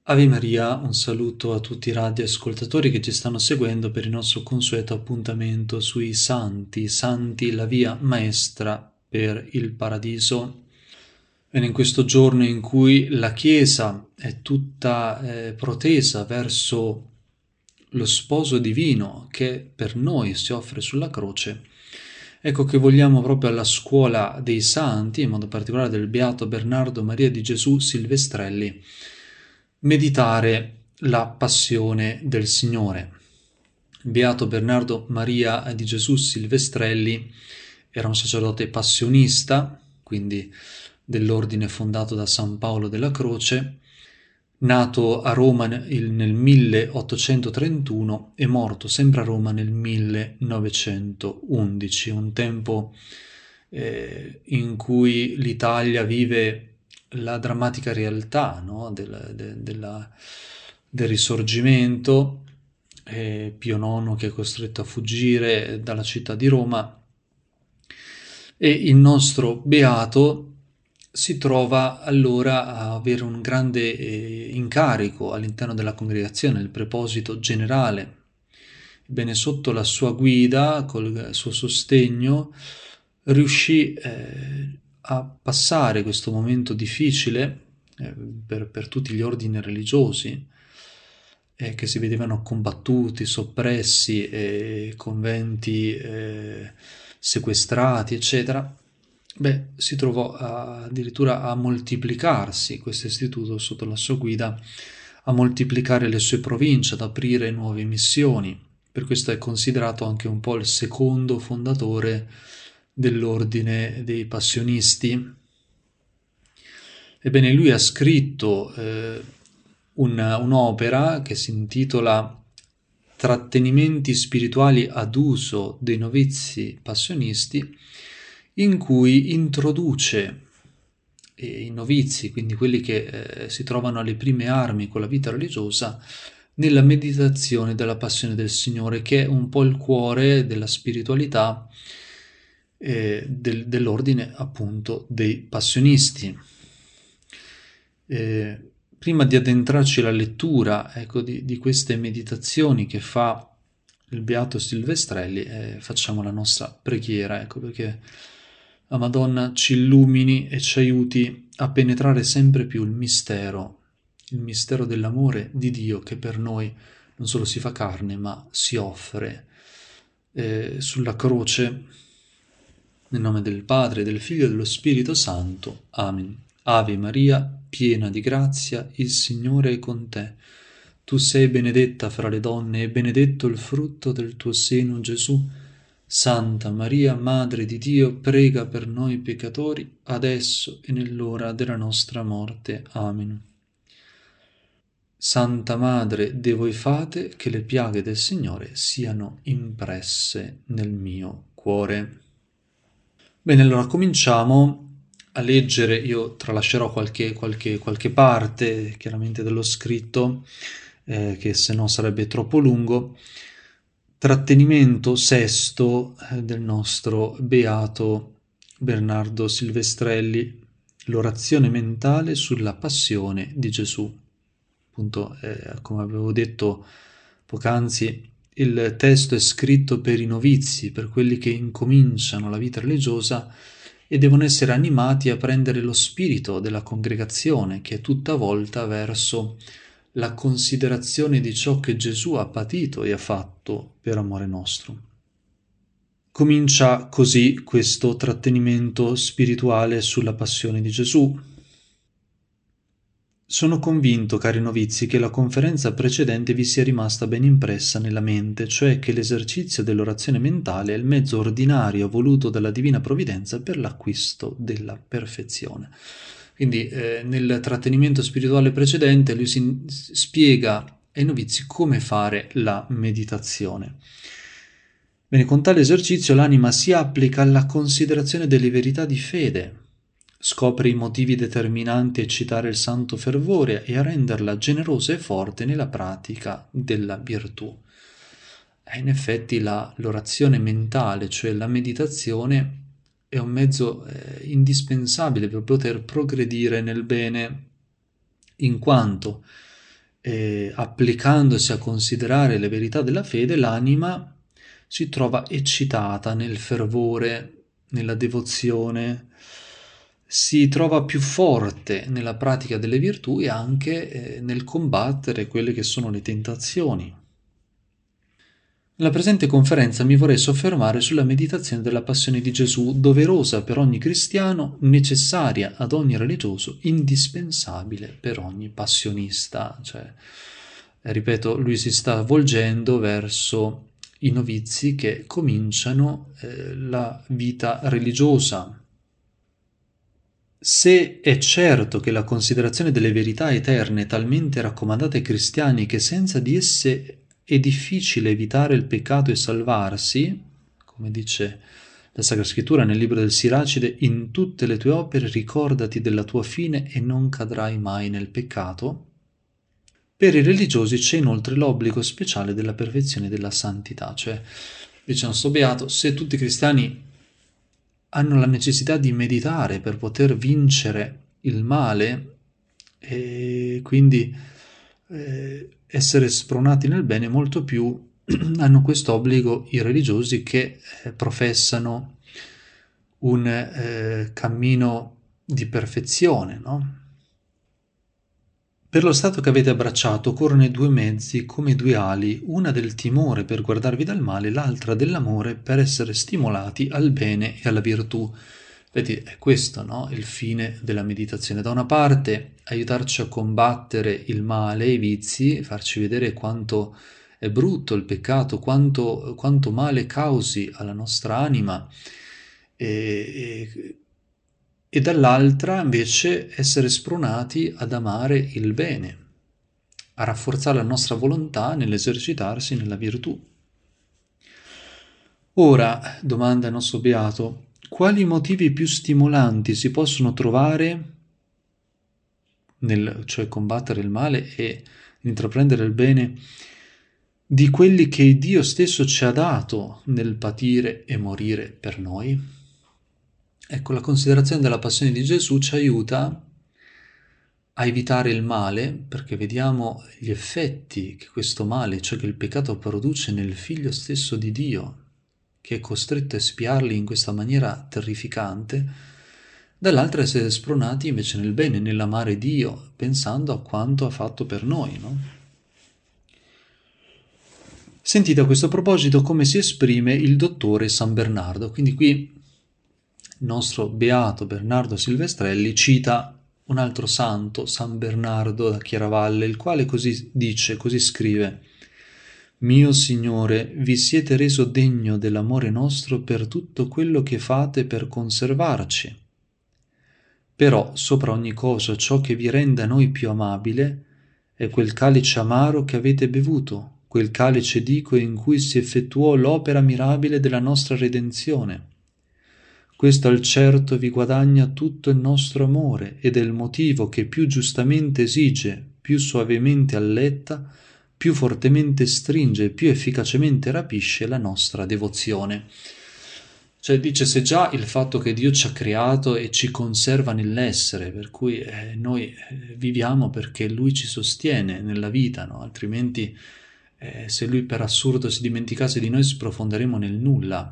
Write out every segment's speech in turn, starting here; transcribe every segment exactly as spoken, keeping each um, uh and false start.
Ave Maria, un saluto a tutti i radioascoltatori che ci stanno seguendo per il nostro consueto appuntamento sui santi, santi la via maestra per il paradiso. Bene, in questo giorno in cui la Chiesa è tutta eh, protesa verso lo sposo divino che per noi si offre sulla croce, ecco che vogliamo proprio alla scuola dei santi, in modo particolare del Beato Bernardo Maria di Gesù Silvestrelli, meditare la passione del Signore. Beato Bernardo Maria di Gesù Silvestrelli era un sacerdote passionista, quindi dell'ordine fondato da San Paolo della Croce, nato a Roma nel milleottocentotrentuno e morto sempre a Roma nel millenovecentoundici, un tempo eh, in cui l'Italia vive la drammatica realtà, no? del, de, della, del risorgimento, eh, Pio nono che è costretto a fuggire dalla città di Roma, e il nostro beato si trova allora a avere un grande eh, incarico all'interno della congregazione, il preposito generale. Ebbene, sotto la sua guida, col suo sostegno, riuscì eh, a passare questo momento difficile eh, per, per tutti gli ordini religiosi eh, che si vedevano combattuti, soppressi, eh, conventi eh, sequestrati, eccetera. Beh, si trovò a, addirittura a moltiplicarsi questo istituto sotto la sua guida, a moltiplicare le sue province, ad aprire nuove missioni. Per questo è considerato anche un po' il secondo fondatore dell'ordine dei passionisti. Ebbene, lui ha scritto eh, un, un'opera che si intitola Trattenimenti spirituali ad uso dei novizi passionisti, in cui introduce eh, i novizi, quindi quelli che eh, si trovano alle prime armi con la vita religiosa, nella meditazione della passione del Signore, che è un po' il cuore della spiritualità eh, del, dell'ordine appunto dei passionisti. Eh, prima di addentrarci alla lettura, ecco, di, di queste meditazioni che fa il Beato Silvestrelli, eh, facciamo la nostra preghiera, ecco, perché la Madonna ci illumini e ci aiuti a penetrare sempre più il mistero, il mistero dell'amore di Dio che per noi non solo si fa carne, ma si offre eh, sulla croce. Nel nome del Padre, del Figlio e dello Spirito Santo. Amen. Ave Maria, piena di grazia, il Signore è con te. Tu sei benedetta fra le donne e benedetto il frutto del tuo seno, Gesù. Santa Maria, Madre di Dio, prega per noi peccatori, adesso e nell'ora della nostra morte. Amen. Santa Madre, de voi fate che le piaghe del Signore siano impresse nel mio cuore. Bene, allora cominciamo a leggere, io tralascerò qualche, qualche, qualche parte, chiaramente dello scritto, eh, che se no sarebbe troppo lungo. Trattenimento sesto eh, del nostro beato Bernardo Silvestrelli, l'orazione mentale sulla passione di Gesù. Appunto, eh, come avevo detto poc'anzi, il testo è scritto per i novizi, per quelli che incominciano la vita religiosa e devono essere animati a prendere lo spirito della congregazione, che è tutta volta verso la considerazione di ciò che Gesù ha patito e ha fatto per amore nostro. Comincia così questo trattenimento spirituale sulla passione di Gesù. Sono convinto, cari novizi, che la conferenza precedente vi sia rimasta ben impressa nella mente, cioè che l'esercizio dell'orazione mentale è il mezzo ordinario voluto dalla Divina Provvidenza per l'acquisto della perfezione. Quindi eh, nel trattenimento spirituale precedente lui si spiega ai novizi come fare la meditazione. Bene, con tale esercizio l'anima si applica alla considerazione delle verità di fede, scopre i motivi determinanti a eccitare il santo fervore e a renderla generosa e forte nella pratica della virtù. E in effetti la, l'orazione mentale, cioè la meditazione, è un mezzo eh, indispensabile per poter progredire nel bene, in quanto eh, applicandosi a considerare le verità della fede, l'anima si trova eccitata nel fervore, nella devozione, si trova più forte nella pratica delle virtù e anche eh, nel combattere quelle che sono le tentazioni. Nella presente conferenza mi vorrei soffermare sulla meditazione della passione di Gesù, doverosa per ogni cristiano, necessaria ad ogni religioso, indispensabile per ogni passionista. Cioè, ripeto, lui si sta volgendo verso i novizi che cominciano eh, la vita religiosa. Se è certo che la considerazione delle verità eterne è talmente raccomandata ai cristiani che senza di esse è difficile evitare il peccato e salvarsi, come dice la Sacra Scrittura nel libro del Siracide, in tutte le tue opere ricordati della tua fine e non cadrai mai nel peccato, per i religiosi c'è inoltre l'obbligo speciale della perfezione della santità, cioè, dice il nostro Beato, se tutti i cristiani hanno la necessità di meditare per poter vincere il male e quindi eh, essere spronati nel bene, molto più hanno questo obbligo i religiosi che eh, professano un eh, cammino di perfezione, no? Per lo stato che avete abbracciato corrono i due mezzi come due ali, una del timore per guardarvi dal male, l'altra dell'amore per essere stimolati al bene e alla virtù. Vedi, è questo, no? Il fine della meditazione. Da una parte aiutarci a combattere il male, i vizi, farci vedere quanto è brutto il peccato, quanto, quanto male causi alla nostra anima e, e e dall'altra invece essere spronati ad amare il bene, a rafforzare la nostra volontà nell'esercitarsi nella virtù. Ora, domanda il nostro Beato, quali motivi più stimolanti si possono trovare nel, cioè combattere il male e intraprendere il bene, di quelli che Dio stesso ci ha dato nel patire e morire per noi? Ecco, la considerazione della passione di Gesù ci aiuta a evitare il male, perché vediamo gli effetti che questo male, cioè che il peccato produce nel Figlio stesso di Dio, che è costretto a espiarli in questa maniera terrificante, dall'altra essere spronati invece nel bene, nell'amare Dio, pensando a quanto ha fatto per noi, no? Sentite a questo proposito come si esprime il dottore San Bernardo, quindi qui il nostro beato Bernardo Silvestrelli cita un altro santo, San Bernardo da Chiaravalle, il quale così dice, così scrive: Mio Signore, vi siete reso degno dell'amore nostro per tutto quello che fate per conservarci. Però, sopra ogni cosa, ciò che vi rende a noi più amabile è quel calice amaro che avete bevuto, quel calice dico in cui si effettuò l'opera mirabile della nostra redenzione. Questo al certo vi guadagna tutto il nostro amore ed è il motivo che più giustamente esige, più soavemente alletta, più fortemente stringe e più efficacemente rapisce la nostra devozione. Cioè dice, se già il fatto che Dio ci ha creato e ci conserva nell'essere, per cui eh, noi eh, viviamo perché Lui ci sostiene nella vita, no? Altrimenti eh, se Lui per assurdo si dimenticasse di noi sprofonderemo nel nulla.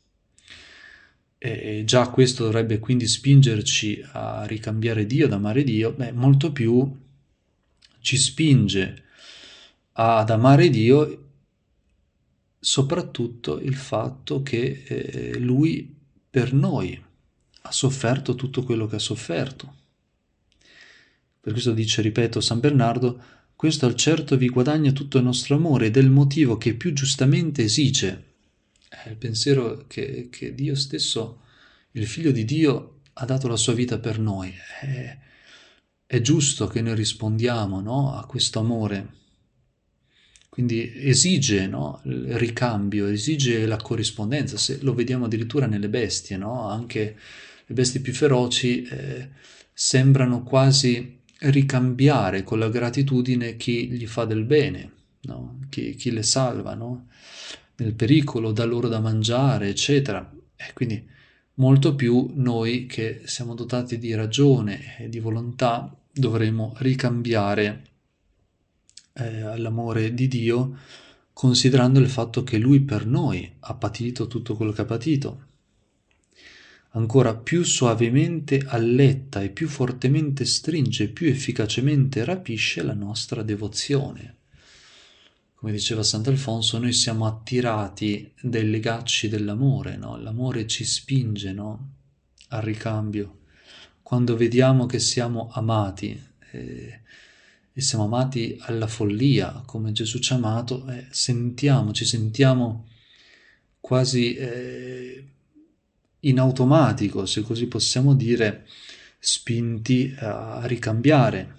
E già questo dovrebbe quindi spingerci a ricambiare Dio, ad amare Dio, beh, molto più ci spinge ad amare Dio soprattutto il fatto che eh, Lui per noi ha sofferto tutto quello che ha sofferto. Per questo dice, ripeto, San Bernardo, questo al certo vi guadagna tutto il nostro amore ed è il motivo che più giustamente esige. È il pensiero che, che Dio stesso, il Figlio di Dio, ha dato la sua vita per noi. È, è giusto che noi rispondiamo, no, a questo amore. Quindi esige, no, il ricambio, esige la corrispondenza. Se lo vediamo addirittura nelle bestie, no? Anche le bestie più feroci eh, sembrano quasi ricambiare con la gratitudine chi gli fa del bene, no? Chi, chi le salva, no? Nel pericolo, dà loro da mangiare, eccetera. E quindi molto più noi che siamo dotati di ragione e di volontà dovremo ricambiare eh, all'amore di Dio, considerando il fatto che Lui per noi ha patito tutto quello che ha patito. Ancora più suavemente alletta e più fortemente stringe, più efficacemente rapisce la nostra devozione. Come diceva Sant'Alfonso, noi siamo attirati dai legacci dell'amore, no? L'amore ci spinge, no? Al ricambio. Quando vediamo che siamo amati, eh, e siamo amati alla follia, come Gesù ci ha amato, eh, sentiamo, ci sentiamo quasi eh, in automatico, se così possiamo dire, spinti a ricambiare.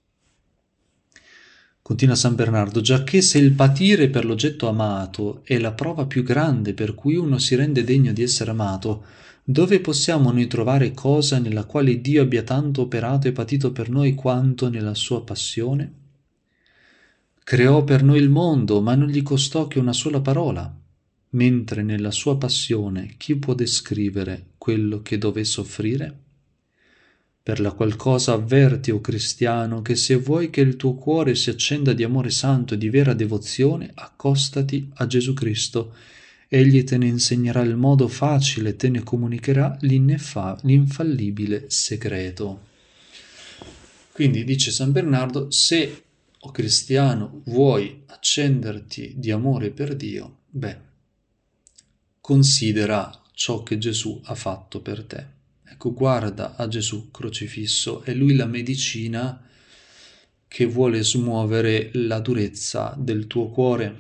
Continua San Bernardo, giacché se il patire per l'oggetto amato è la prova più grande per cui uno si rende degno di essere amato, dove possiamo noi trovare cosa nella quale Dio abbia tanto operato e patito per noi quanto nella sua passione? Creò per noi il mondo, ma non gli costò che una sola parola, mentre nella sua passione chi può descrivere quello che dové soffrire? Per la qual cosa avverti, o cristiano, che se vuoi che il tuo cuore si accenda di amore santo e di vera devozione, accostati a Gesù Cristo. Egli te ne insegnerà il modo facile, te ne comunicherà l'infallibile segreto. Quindi dice San Bernardo, se, o cristiano, vuoi accenderti di amore per Dio, beh, considera ciò che Gesù ha fatto per te. Ecco, guarda a Gesù crocifisso, è Lui la medicina che vuole smuovere la durezza del tuo cuore.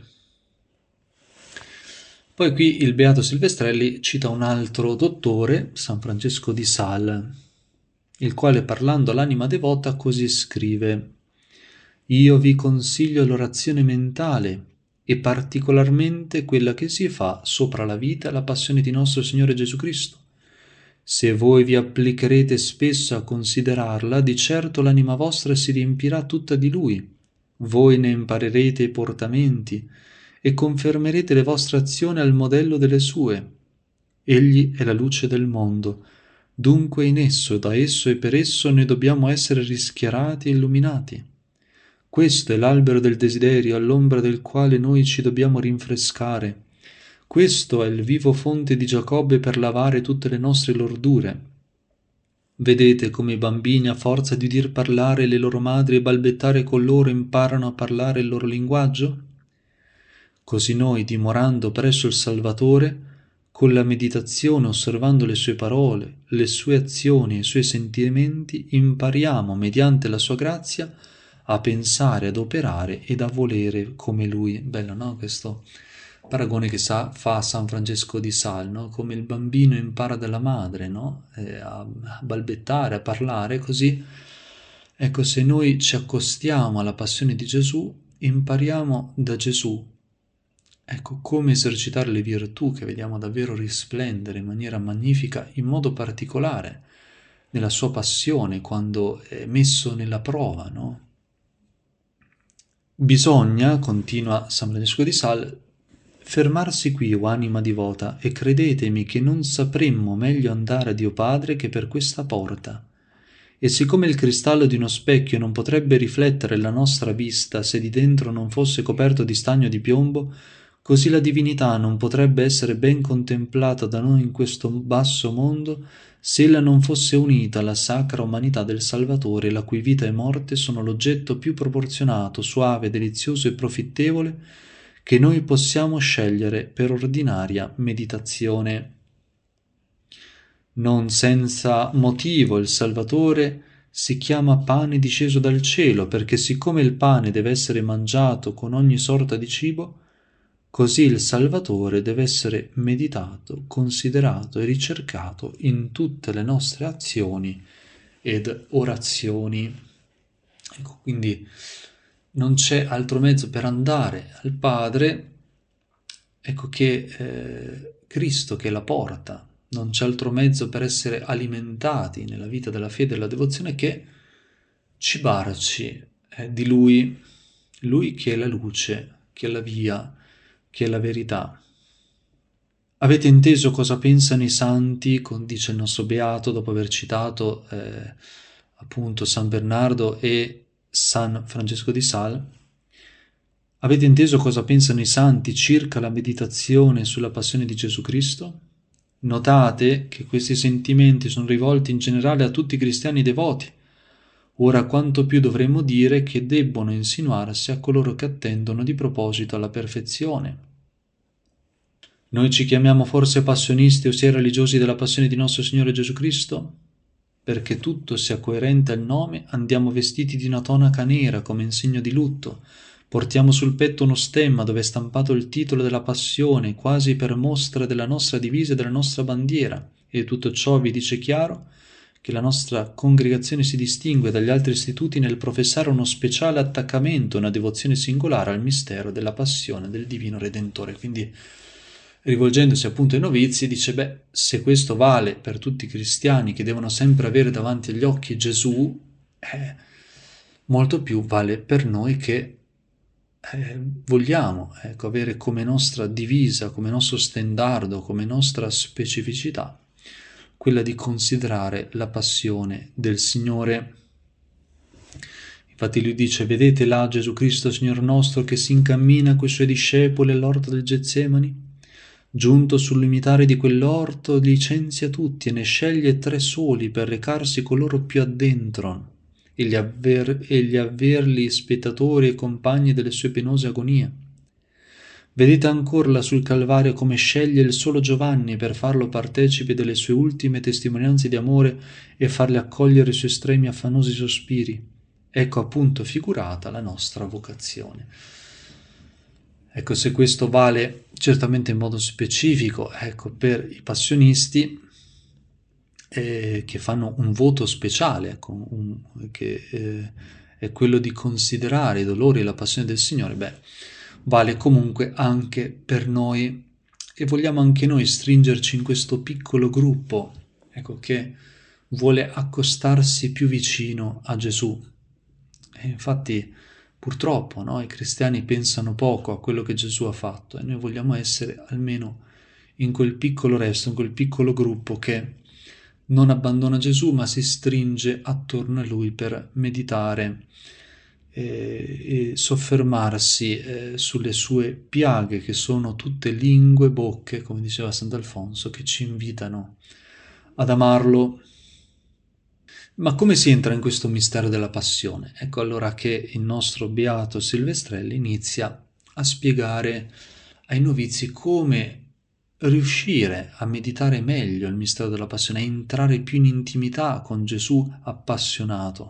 Poi qui il Beato Silvestrelli cita un altro dottore, San Francesco di Sales, il quale parlando all'anima devota così scrive: «Io vi consiglio l'orazione mentale e particolarmente quella che si fa sopra la vita e la passione di nostro Signore Gesù Cristo. Se voi vi applicherete spesso a considerarla, di certo l'anima vostra si riempirà tutta di Lui. Voi ne imparerete i portamenti e confermerete le vostre azioni al modello delle sue. Egli è la luce del mondo. Dunque in esso, da esso e per esso noi dobbiamo essere rischiarati e illuminati. Questo è l'albero del desiderio all'ombra del quale noi ci dobbiamo rinfrescare. Questo è il vivo fonte di Giacobbe per lavare tutte le nostre lordure. Vedete come i bambini a forza di udir parlare le loro madri e balbettare con loro imparano a parlare il loro linguaggio? Così noi, dimorando presso il Salvatore, con la meditazione, osservando le sue parole, le sue azioni e i suoi sentimenti, impariamo, mediante la sua grazia, a pensare, ad operare ed a volere come Lui. Bello, no? Questo paragone che sa, fa San Francesco di Sales, no? Come il bambino impara dalla madre, no? Eh, a, a balbettare, a parlare, così. Ecco, se noi ci accostiamo alla passione di Gesù, impariamo da Gesù. Ecco, come esercitare le virtù che vediamo davvero risplendere in maniera magnifica, in modo particolare nella sua passione, quando è messo nella prova, no? Bisogna, continua San Francesco di Sales, fermarsi qui, o anima divota, e credetemi che non sapremmo meglio andare a Dio Padre che per questa porta. E siccome il cristallo di uno specchio non potrebbe riflettere la nostra vista se di dentro non fosse coperto di stagno di piombo, così la divinità non potrebbe essere ben contemplata da noi in questo basso mondo se ella non fosse unita alla sacra umanità del Salvatore, la cui vita e morte sono l'oggetto più proporzionato, suave, delizioso e profittevole che noi possiamo scegliere per ordinaria meditazione. Non senza motivo il Salvatore si chiama pane disceso dal cielo, perché siccome il pane deve essere mangiato con ogni sorta di cibo, così il Salvatore deve essere meditato, considerato e ricercato in tutte le nostre azioni ed orazioni. Ecco, quindi non c'è altro mezzo per andare al Padre, ecco, che eh, Cristo, che è la porta. Non c'è altro mezzo per essere alimentati nella vita della fede e della devozione che cibarci eh, di Lui, Lui che è la luce, che è la via, che è la verità. Avete inteso cosa pensano i santi, dice il nostro Beato, dopo aver citato eh, appunto San Bernardo e San Francesco di Sales? Avete inteso cosa pensano i santi circa la meditazione sulla passione di Gesù Cristo? Notate che questi sentimenti sono rivolti in generale a tutti i cristiani devoti. Ora quanto più dovremmo dire che debbono insinuarsi a coloro che attendono di proposito alla perfezione. Noi ci chiamiamo forse passionisti, ossia religiosi della passione di nostro Signore Gesù Cristo? Perché tutto sia coerente al nome, andiamo vestiti di una tonaca nera come in segno di lutto, portiamo sul petto uno stemma dove è stampato il titolo della passione, quasi per mostra della nostra divisa e della nostra bandiera, e tutto ciò vi dice chiaro che la nostra congregazione si distingue dagli altri istituti nel professare uno speciale attaccamento, una devozione singolare al mistero della passione del Divino Redentore. Quindi, rivolgendosi appunto ai novizi, dice, beh, se questo vale per tutti i cristiani che devono sempre avere davanti agli occhi Gesù, eh, molto più vale per noi che eh, vogliamo ecco, avere come nostra divisa, come nostro stendardo, come nostra specificità quella di considerare la passione del Signore. Infatti lui dice, vedete là Gesù Cristo, Signor nostro, che si incammina coi suoi discepoli all'orto del Getsemani? Giunto sul limitare di quell'orto, licenzia tutti e ne sceglie tre soli per recarsi coloro più addentro e gli, avver- e gli avverli spettatori e compagni delle sue penose agonie. Vedete ancora là sul Calvario come sceglie il solo Giovanni per farlo partecipe delle sue ultime testimonianze di amore e farle accogliere i suoi estremi affannosi sospiri. Ecco appunto figurata la nostra vocazione. Ecco, se questo vale certamente in modo specifico, ecco, per i passionisti eh, che fanno un voto speciale, ecco, un, che eh, è quello di considerare i dolori e la passione del Signore, beh, vale comunque anche per noi e vogliamo anche noi stringerci in questo piccolo gruppo, ecco, che vuole accostarsi più vicino a Gesù. E infatti, purtroppo, no, i cristiani pensano poco a quello che Gesù ha fatto e noi vogliamo essere almeno in quel piccolo resto, in quel piccolo gruppo che non abbandona Gesù ma si stringe attorno a lui per meditare e, e soffermarsi eh, sulle sue piaghe, che sono tutte lingue, bocche, come diceva Sant'Alfonso, che ci invitano ad amarlo. Ma come si entra in questo mistero della passione? Ecco allora che il nostro beato Silvestrelli inizia a spiegare ai novizi come riuscire a meditare meglio il mistero della passione, a entrare più in intimità con Gesù appassionato.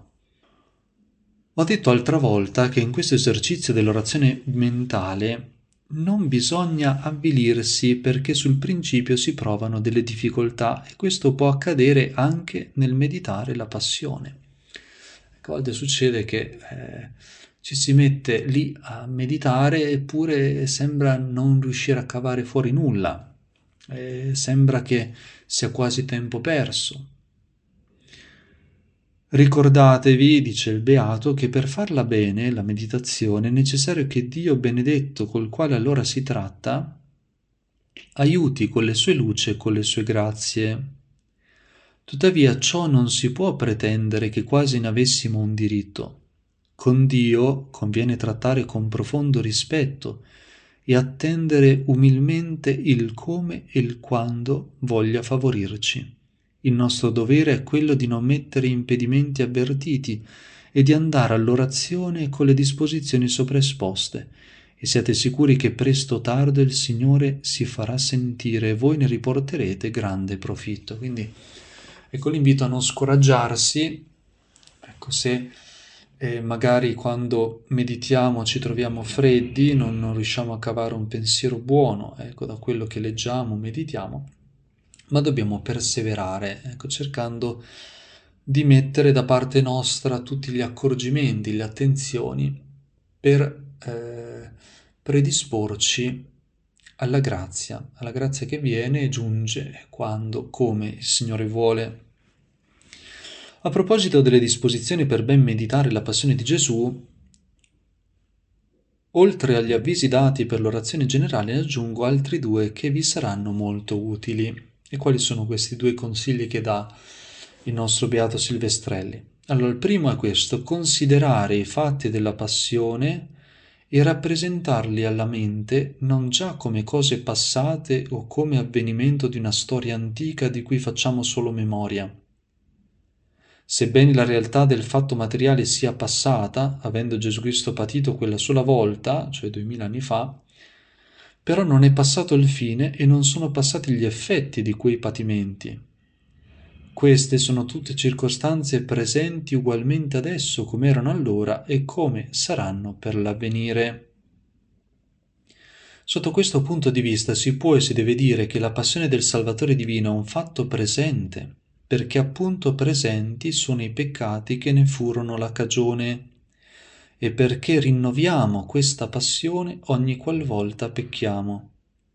Ho detto altra volta che in questo esercizio dell'orazione mentale non bisogna avvilirsi perché sul principio si provano delle difficoltà e questo può accadere anche nel meditare la passione. A volte succede che eh, ci si mette lì a meditare eppure sembra non riuscire a cavare fuori nulla, eh, sembra che sia quasi tempo perso. Ricordatevi, dice il Beato, che per farla bene, la meditazione, è necessario che Dio benedetto, col quale allora si tratta, aiuti con le sue luci e con le sue grazie. Tuttavia ciò non si può pretendere che quasi ne avessimo un diritto. Con Dio conviene trattare con profondo rispetto e attendere umilmente il come e il quando voglia favorirci. Il nostro dovere è quello di non mettere impedimenti avvertiti e di andare all'orazione con le disposizioni sopraesposte, e siate sicuri che presto o tardi il Signore si farà sentire e voi ne riporterete grande profitto. Quindi ecco l'invito a non scoraggiarsi, ecco se eh, magari quando meditiamo ci troviamo freddi, non, non riusciamo a cavare un pensiero buono, ecco, da quello che leggiamo, meditiamo, ma dobbiamo perseverare, ecco, cercando di mettere da parte nostra tutti gli accorgimenti, le attenzioni per eh, predisporci alla grazia, alla grazia che viene e giunge quando, come il Signore vuole. A proposito delle disposizioni per ben meditare la passione di Gesù, oltre agli avvisi dati per l'orazione generale, ne aggiungo altri due che vi saranno molto utili. E quali sono questi due consigli che dà il nostro beato Silvestrelli? Allora, il primo è questo: considerare i fatti della passione e rappresentarli alla mente non già come cose passate o come avvenimento di una storia antica di cui facciamo solo memoria. Sebbene la realtà del fatto materiale sia passata, avendo Gesù Cristo patito quella sola volta, cioè duemila anni fa, però non è passato il fine e non sono passati gli effetti di quei patimenti. Queste sono tutte circostanze presenti ugualmente adesso come erano allora e come saranno per l'avvenire. Sotto questo punto di vista si può e si deve dire che la passione del Salvatore divino è un fatto presente, perché appunto presenti sono i peccati che ne furono la cagione, e perché rinnoviamo questa passione ogni qualvolta pecchiamo.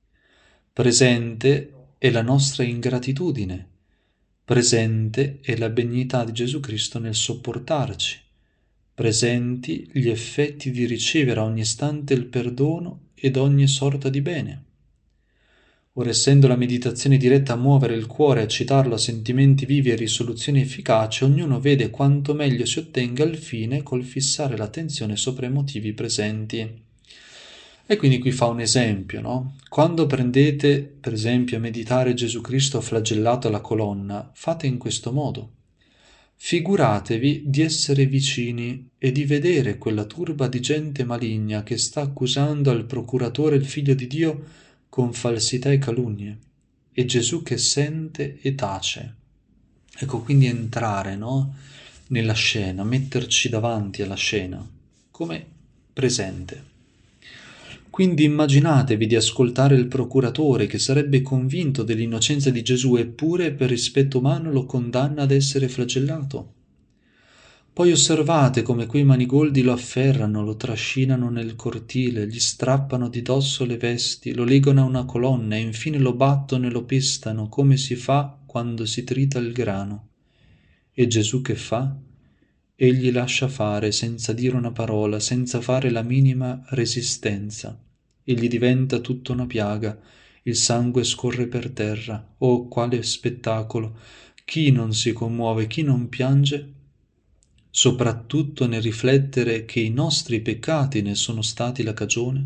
Presente è la nostra ingratitudine, presente è la benignità di Gesù Cristo nel sopportarci, presenti gli effetti di ricevere a ogni istante il perdono ed ogni sorta di bene. Ora, essendo la meditazione diretta a muovere il cuore, a citarlo a sentimenti vivi e risoluzioni efficaci, ognuno vede quanto meglio si ottenga il fine col fissare l'attenzione sopra i motivi presenti. E quindi qui fa un esempio, no? Quando prendete, per esempio, a meditare Gesù Cristo flagellato alla colonna, fate in questo modo. Figuratevi di essere vicini e di vedere quella turba di gente maligna che sta accusando al procuratore il Figlio di Dio con falsità e calunnie, e Gesù che sente e tace. Ecco, quindi entrare, no? Nella scena, metterci davanti alla scena, come presente. Quindi immaginatevi di ascoltare il procuratore che sarebbe convinto dell'innocenza di Gesù eppure per rispetto umano lo condanna ad essere flagellato. Poi osservate come quei manigoldi lo afferrano, lo trascinano nel cortile, gli strappano di dosso le vesti, lo legano a una colonna e infine lo battono e lo pestano come si fa quando si trita il grano. E Gesù che fa? Egli lascia fare senza dire una parola, senza fare la minima resistenza. E gli diventa tutta una piaga, il sangue scorre per terra. Oh, quale spettacolo! Chi non si commuove, chi non piange? Soprattutto nel riflettere che i nostri peccati ne sono stati la cagione?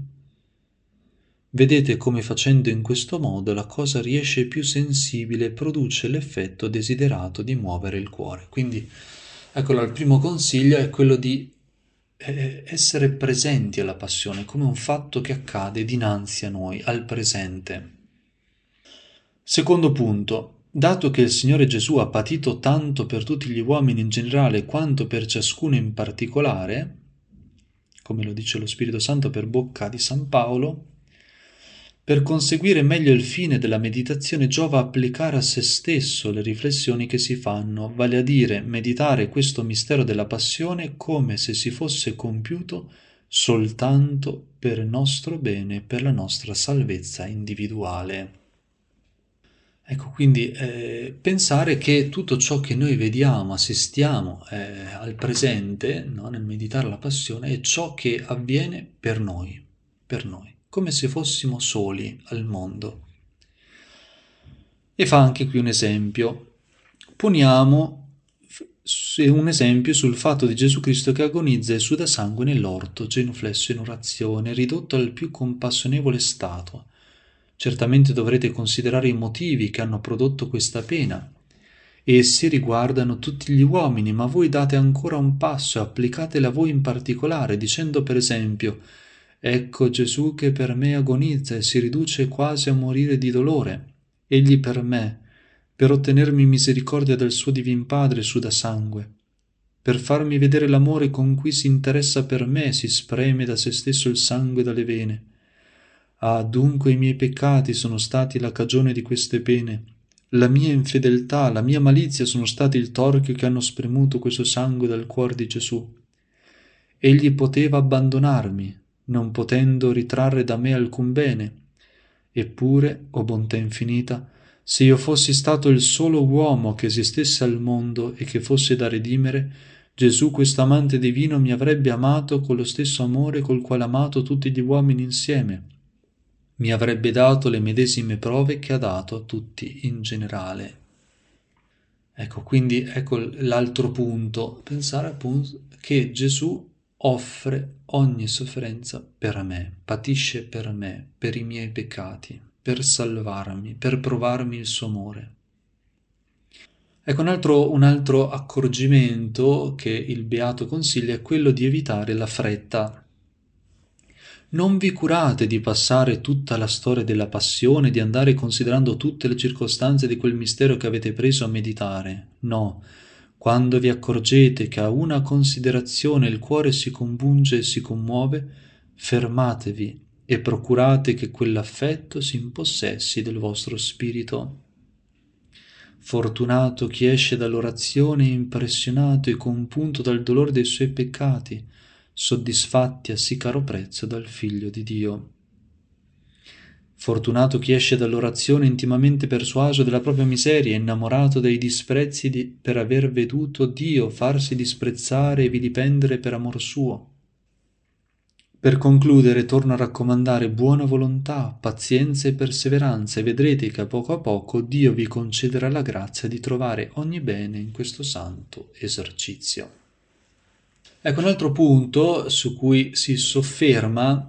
Vedete come facendo in questo modo la cosa riesce più sensibile e produce l'effetto desiderato di muovere il cuore. Quindi, eccolo, il primo consiglio è quello di eh, essere presenti alla passione, come un fatto che accade dinanzi a noi, al presente. Secondo punto, dato che il Signore Gesù ha patito tanto per tutti gli uomini in generale quanto per ciascuno in particolare, come lo dice lo Spirito Santo per bocca di San Paolo, per conseguire meglio il fine della meditazione giova applicare a se stesso le riflessioni che si fanno, vale a dire meditare questo mistero della passione come se si fosse compiuto soltanto per il nostro bene, per la nostra salvezza individuale. Ecco, quindi eh, pensare che tutto ciò che noi vediamo, assistiamo eh, al presente, no, nel meditare la passione, è ciò che avviene per noi, per noi, come se fossimo soli al mondo. E fa anche qui un esempio. Poniamo un esempio sul fatto di Gesù Cristo che agonizza e suda sangue nell'orto, genuflesso in orazione, ridotto al più compassionevole stato. Certamente dovrete considerare i motivi che hanno prodotto questa pena. Essi riguardano tutti gli uomini, ma voi date ancora un passo e applicatela voi in particolare, dicendo per esempio: ecco Gesù che per me agonizza e si riduce quasi a morire di dolore. Egli per me, per ottenermi misericordia del suo divin Padre, suda sangue. Per farmi vedere l'amore con cui si interessa per me, si spreme da se stesso il sangue dalle vene. Ah, dunque i miei peccati sono stati la cagione di queste pene. La mia infedeltà, la mia malizia sono stati il torchio che hanno spremuto questo sangue dal cuore di Gesù. Egli poteva abbandonarmi, non potendo ritrarre da me alcun bene. Eppure, o bontà infinita, se io fossi stato il solo uomo che esistesse al mondo e che fosse da redimere, Gesù, questo amante divino, mi avrebbe amato con lo stesso amore col quale ha amato tutti gli uomini insieme. Mi avrebbe dato le medesime prove che ha dato a tutti in generale. Ecco, quindi ecco l'altro punto, pensare appunto che Gesù offre ogni sofferenza per me, patisce per me, per i miei peccati, per salvarmi, per provarmi il suo amore. Ecco, un altro, un altro accorgimento che il Beato consiglia è quello di evitare la fretta. Non vi curate di passare tutta la storia della passione, di andare considerando tutte le circostanze di quel mistero che avete preso a meditare. No, quando vi accorgete che a una considerazione il cuore si compunge e si commuove, fermatevi e procurate che quell'affetto si impossessi del vostro spirito. Fortunato chi esce dall'orazione impressionato e compunto dal dolore dei suoi peccati, soddisfatti a sì caro prezzo dal Figlio di Dio. Fortunato chi esce dall'orazione intimamente persuaso della propria miseria, innamorato dei disprezzi di, per aver veduto Dio farsi disprezzare e vilipendere per amor suo. Per concludere, torno a raccomandare buona volontà, pazienza e perseveranza e vedrete che a poco a poco Dio vi concederà la grazia di trovare ogni bene in questo santo esercizio. Ecco, un altro punto su cui si sofferma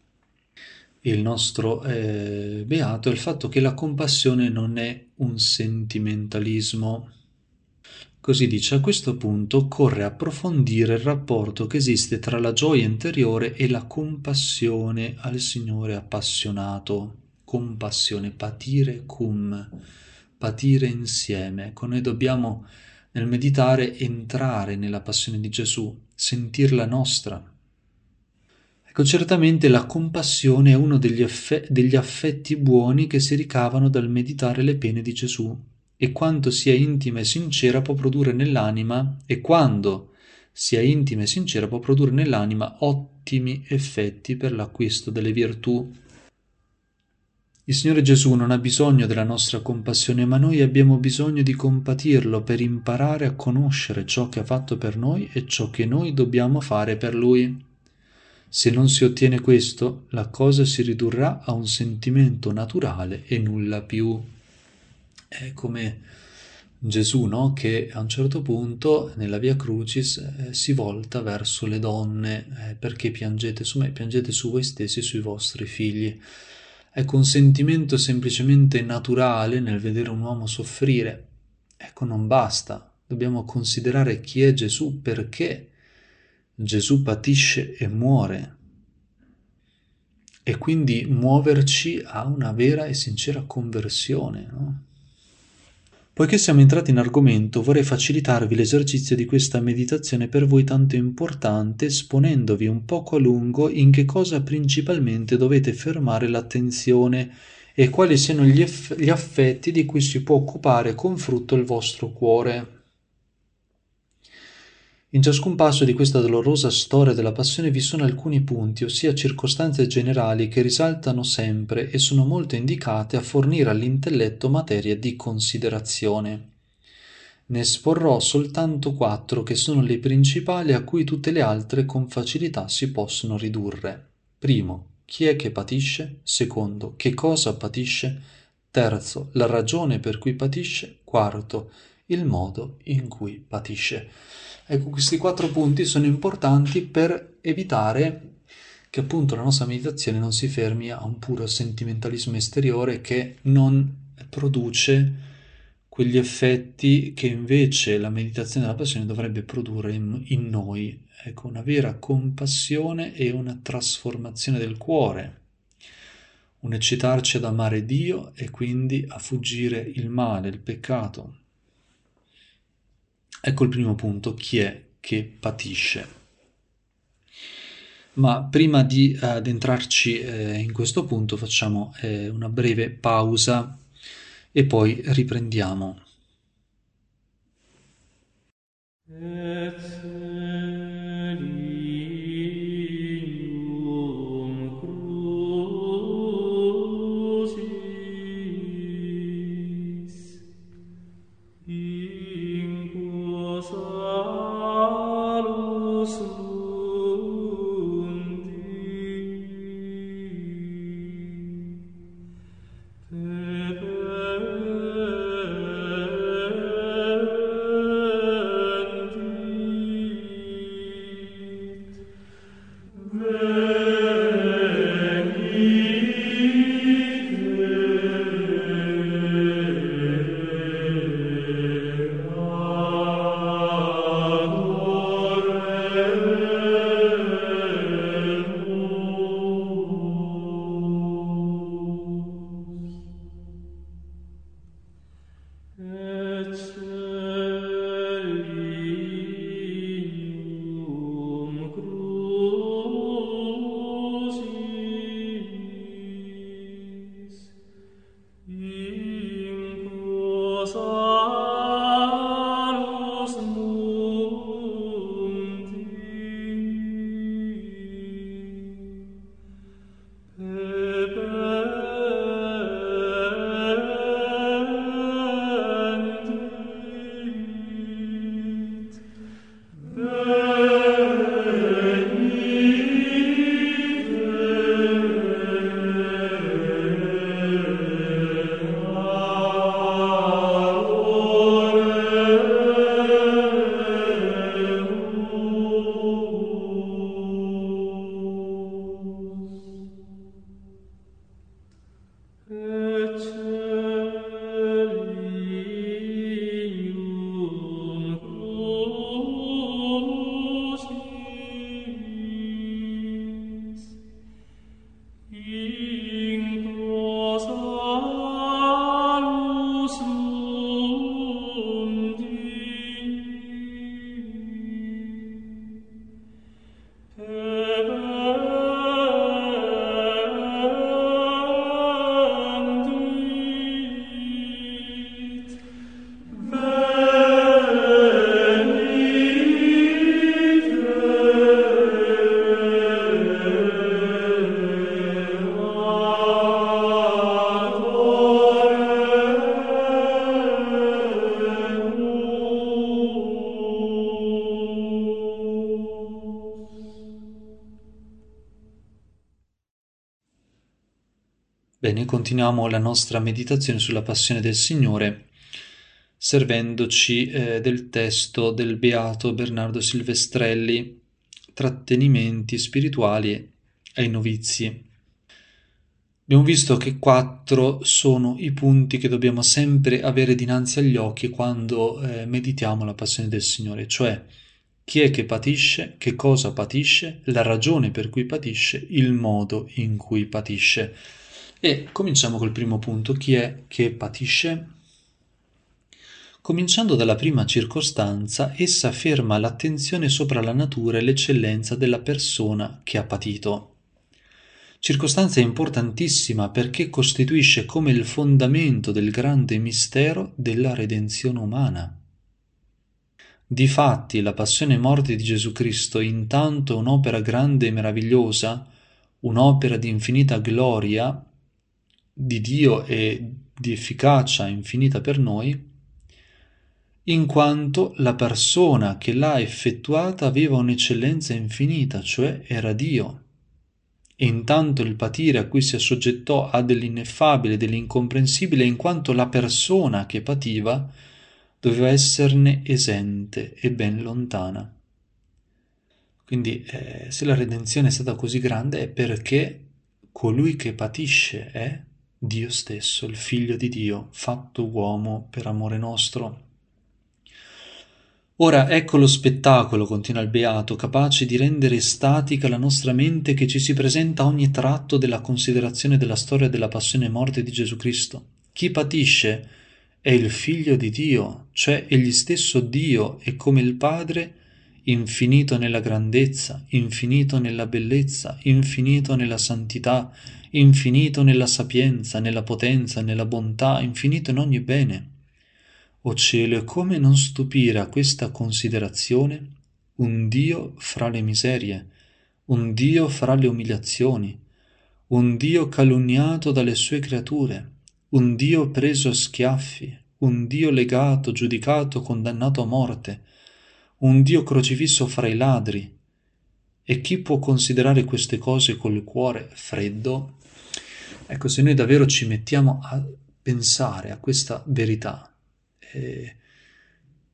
il nostro eh, beato è il fatto che la compassione non è un sentimentalismo. Così dice, a questo punto occorre approfondire il rapporto che esiste tra la gioia interiore e la compassione al Signore appassionato. Compassione, patire cum, patire insieme. Ecco, noi dobbiamo nel meditare entrare nella passione di Gesù, sentirla nostra. Ecco, certamente la compassione è uno degli, affe- degli affetti buoni che si ricavano dal meditare le pene di Gesù, e quanto sia intima e sincera può produrre nell'anima, e quando sia intima e sincera può produrre nell'anima ottimi effetti per l'acquisto delle virtù. Il Signore Gesù non ha bisogno della nostra compassione, ma noi abbiamo bisogno di compatirlo per imparare a conoscere ciò che ha fatto per noi e ciò che noi dobbiamo fare per Lui. Se non si ottiene questo, la cosa si ridurrà a un sentimento naturale e nulla più. È come Gesù, no? Che a un certo punto nella Via Crucis eh, si volta verso le donne, eh, perché piangete su me, piangete su voi stessi e sui vostri figli. Ecco, un sentimento semplicemente naturale nel vedere un uomo soffrire. Ecco, non basta. Dobbiamo considerare chi è Gesù, perché Gesù patisce e muore, e quindi muoverci a una vera e sincera conversione, no? Poiché siamo entrati in argomento, vorrei facilitarvi l'esercizio di questa meditazione per voi tanto importante, esponendovi un poco a lungo in che cosa principalmente dovete fermare l'attenzione e quali siano gli, eff- gli affetti di cui si può occupare con frutto il vostro cuore. In ciascun passo di questa dolorosa storia della passione vi sono alcuni punti, ossia circostanze generali che risaltano sempre e sono molto indicate a fornire all'intelletto materia di considerazione. Ne esporrò soltanto quattro che sono le principali a cui tutte le altre con facilità si possono ridurre. Primo, chi è che patisce? Secondo, che cosa patisce? Terzo, la ragione per cui patisce? Quarto, il modo in cui patisce. Ecco, questi quattro punti sono importanti per evitare che appunto la nostra meditazione non si fermi a un puro sentimentalismo esteriore che non produce quegli effetti che invece la meditazione della passione dovrebbe produrre in, in noi. Ecco, una vera compassione e una trasformazione del cuore, un eccitarci ad amare Dio e quindi a fuggire il male, il peccato. Ecco il primo punto, chi è che patisce. Ma prima di eh, addentrarci eh, in questo punto facciamo eh, una breve pausa e poi riprendiamo. Et Bene, continuiamo la nostra meditazione sulla passione del Signore, servendoci eh, del testo del Beato Bernardo Silvestrelli, Trattenimenti spirituali ai novizi. Abbiamo visto che quattro sono i punti che dobbiamo sempre avere dinanzi agli occhi quando eh, meditiamo la passione del Signore, cioè chi è che patisce, che cosa patisce, la ragione per cui patisce, il modo in cui patisce. E cominciamo col primo punto, chi è che patisce? Cominciando dalla prima circostanza, essa ferma l'attenzione sopra la natura e l'eccellenza della persona che ha patito. Circostanza importantissima perché costituisce come il fondamento del grande mistero della redenzione umana. Difatti, la passione e morte di Gesù Cristo, intanto un'opera grande e meravigliosa, un'opera di infinita gloria di Dio e di efficacia infinita per noi, in quanto la persona che l'ha effettuata aveva un'eccellenza infinita, cioè era Dio. E intanto il patire a cui si assoggettò ha dell'ineffabile, dell'incomprensibile, in quanto la persona che pativa doveva esserne esente e ben lontana. Quindi eh, se la redenzione è stata così grande è perché colui che patisce è Dio stesso, il Figlio di Dio, fatto uomo per amore nostro. Ora ecco lo spettacolo, continua il Beato, capace di rendere estatica la nostra mente che ci si presenta a ogni tratto della considerazione della storia della passione e morte di Gesù Cristo. Chi patisce è il Figlio di Dio, cioè egli stesso Dio e come il Padre infinito nella grandezza, infinito nella bellezza, infinito nella santità, infinito nella sapienza, nella potenza, nella bontà, infinito in ogni bene. O cielo, e come non stupire a questa considerazione un Dio fra le miserie, un Dio fra le umiliazioni, un Dio calunniato dalle sue creature, un Dio preso a schiaffi, un Dio legato, giudicato, condannato a morte, un Dio crocifisso fra i ladri. E chi può considerare queste cose col cuore freddo? Ecco, se noi davvero ci mettiamo a pensare a questa verità, eh,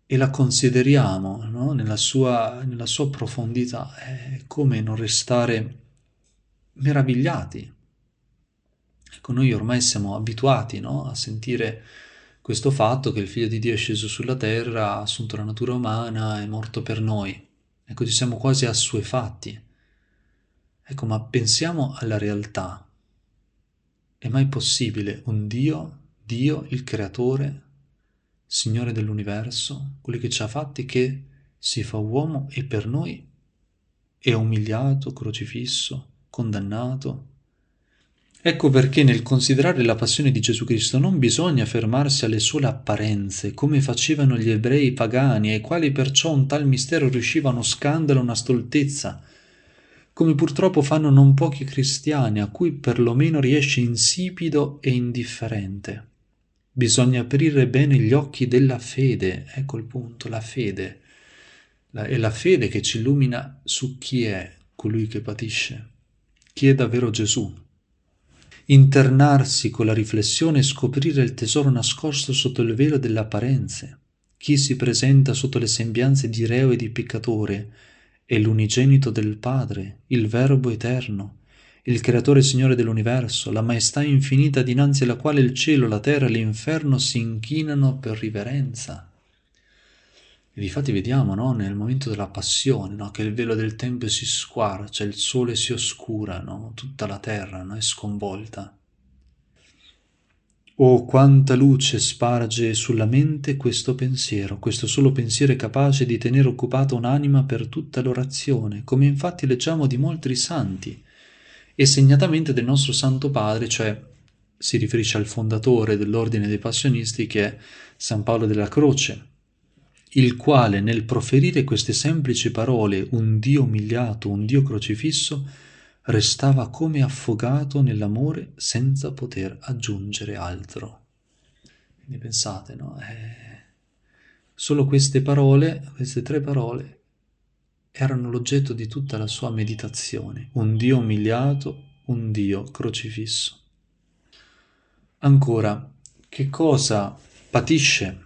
e la consideriamo, no? nella sua, nella sua profondità, è come non restare meravigliati. Ecco, noi ormai siamo abituati, no? a sentire questo fatto che il Figlio di Dio è sceso sulla terra, ha assunto la natura umana, è morto per noi. Ecco, ci siamo quasi assuefatti. Ecco, ma pensiamo alla realtà. È mai possibile un Dio, Dio, il Creatore, Signore dell'universo, quello che ci ha fatti, che si fa uomo e per noi è umiliato, crocifisso, condannato? Ecco perché nel considerare la passione di Gesù Cristo non bisogna fermarsi alle sole apparenze, come facevano gli ebrei pagani, ai quali perciò un tal mistero riusciva uno scandalo, una stoltezza, come purtroppo fanno non pochi cristiani, a cui perlomeno riesce insipido e indifferente. Bisogna aprire bene gli occhi della fede, ecco il punto, la fede. La- è la fede che ci illumina su chi è colui che patisce, chi è davvero Gesù. Internarsi con la riflessione e scoprire il tesoro nascosto sotto il velo delle apparenze. Chi si presenta sotto le sembianze di reo e di peccatore è l'unigenito del Padre, il Verbo eterno, il Creatore e Signore dell'universo, la maestà infinita dinanzi alla quale il cielo, la terra e l'inferno si inchinano per riverenza. E difatti vediamo, no, nel momento della passione, no, che il velo del tempio si squarcia, il sole si oscura, no, tutta la terra, no, è sconvolta. Oh, quanta luce sparge sulla mente questo pensiero, questo solo pensiero è capace di tenere occupata un'anima per tutta l'orazione, come infatti leggiamo di molti santi, e segnatamente del nostro Santo Padre, cioè si riferisce al fondatore dell'ordine dei passionisti che è San Paolo della Croce, il quale nel proferire queste semplici parole, un Dio umiliato, un Dio crocifisso, restava come affogato nell'amore senza poter aggiungere altro. Quindi pensate, no? Eh, solo queste parole, queste tre parole, erano l'oggetto di tutta la sua meditazione. Un Dio umiliato, un Dio crocifisso. Ancora, che cosa patisce?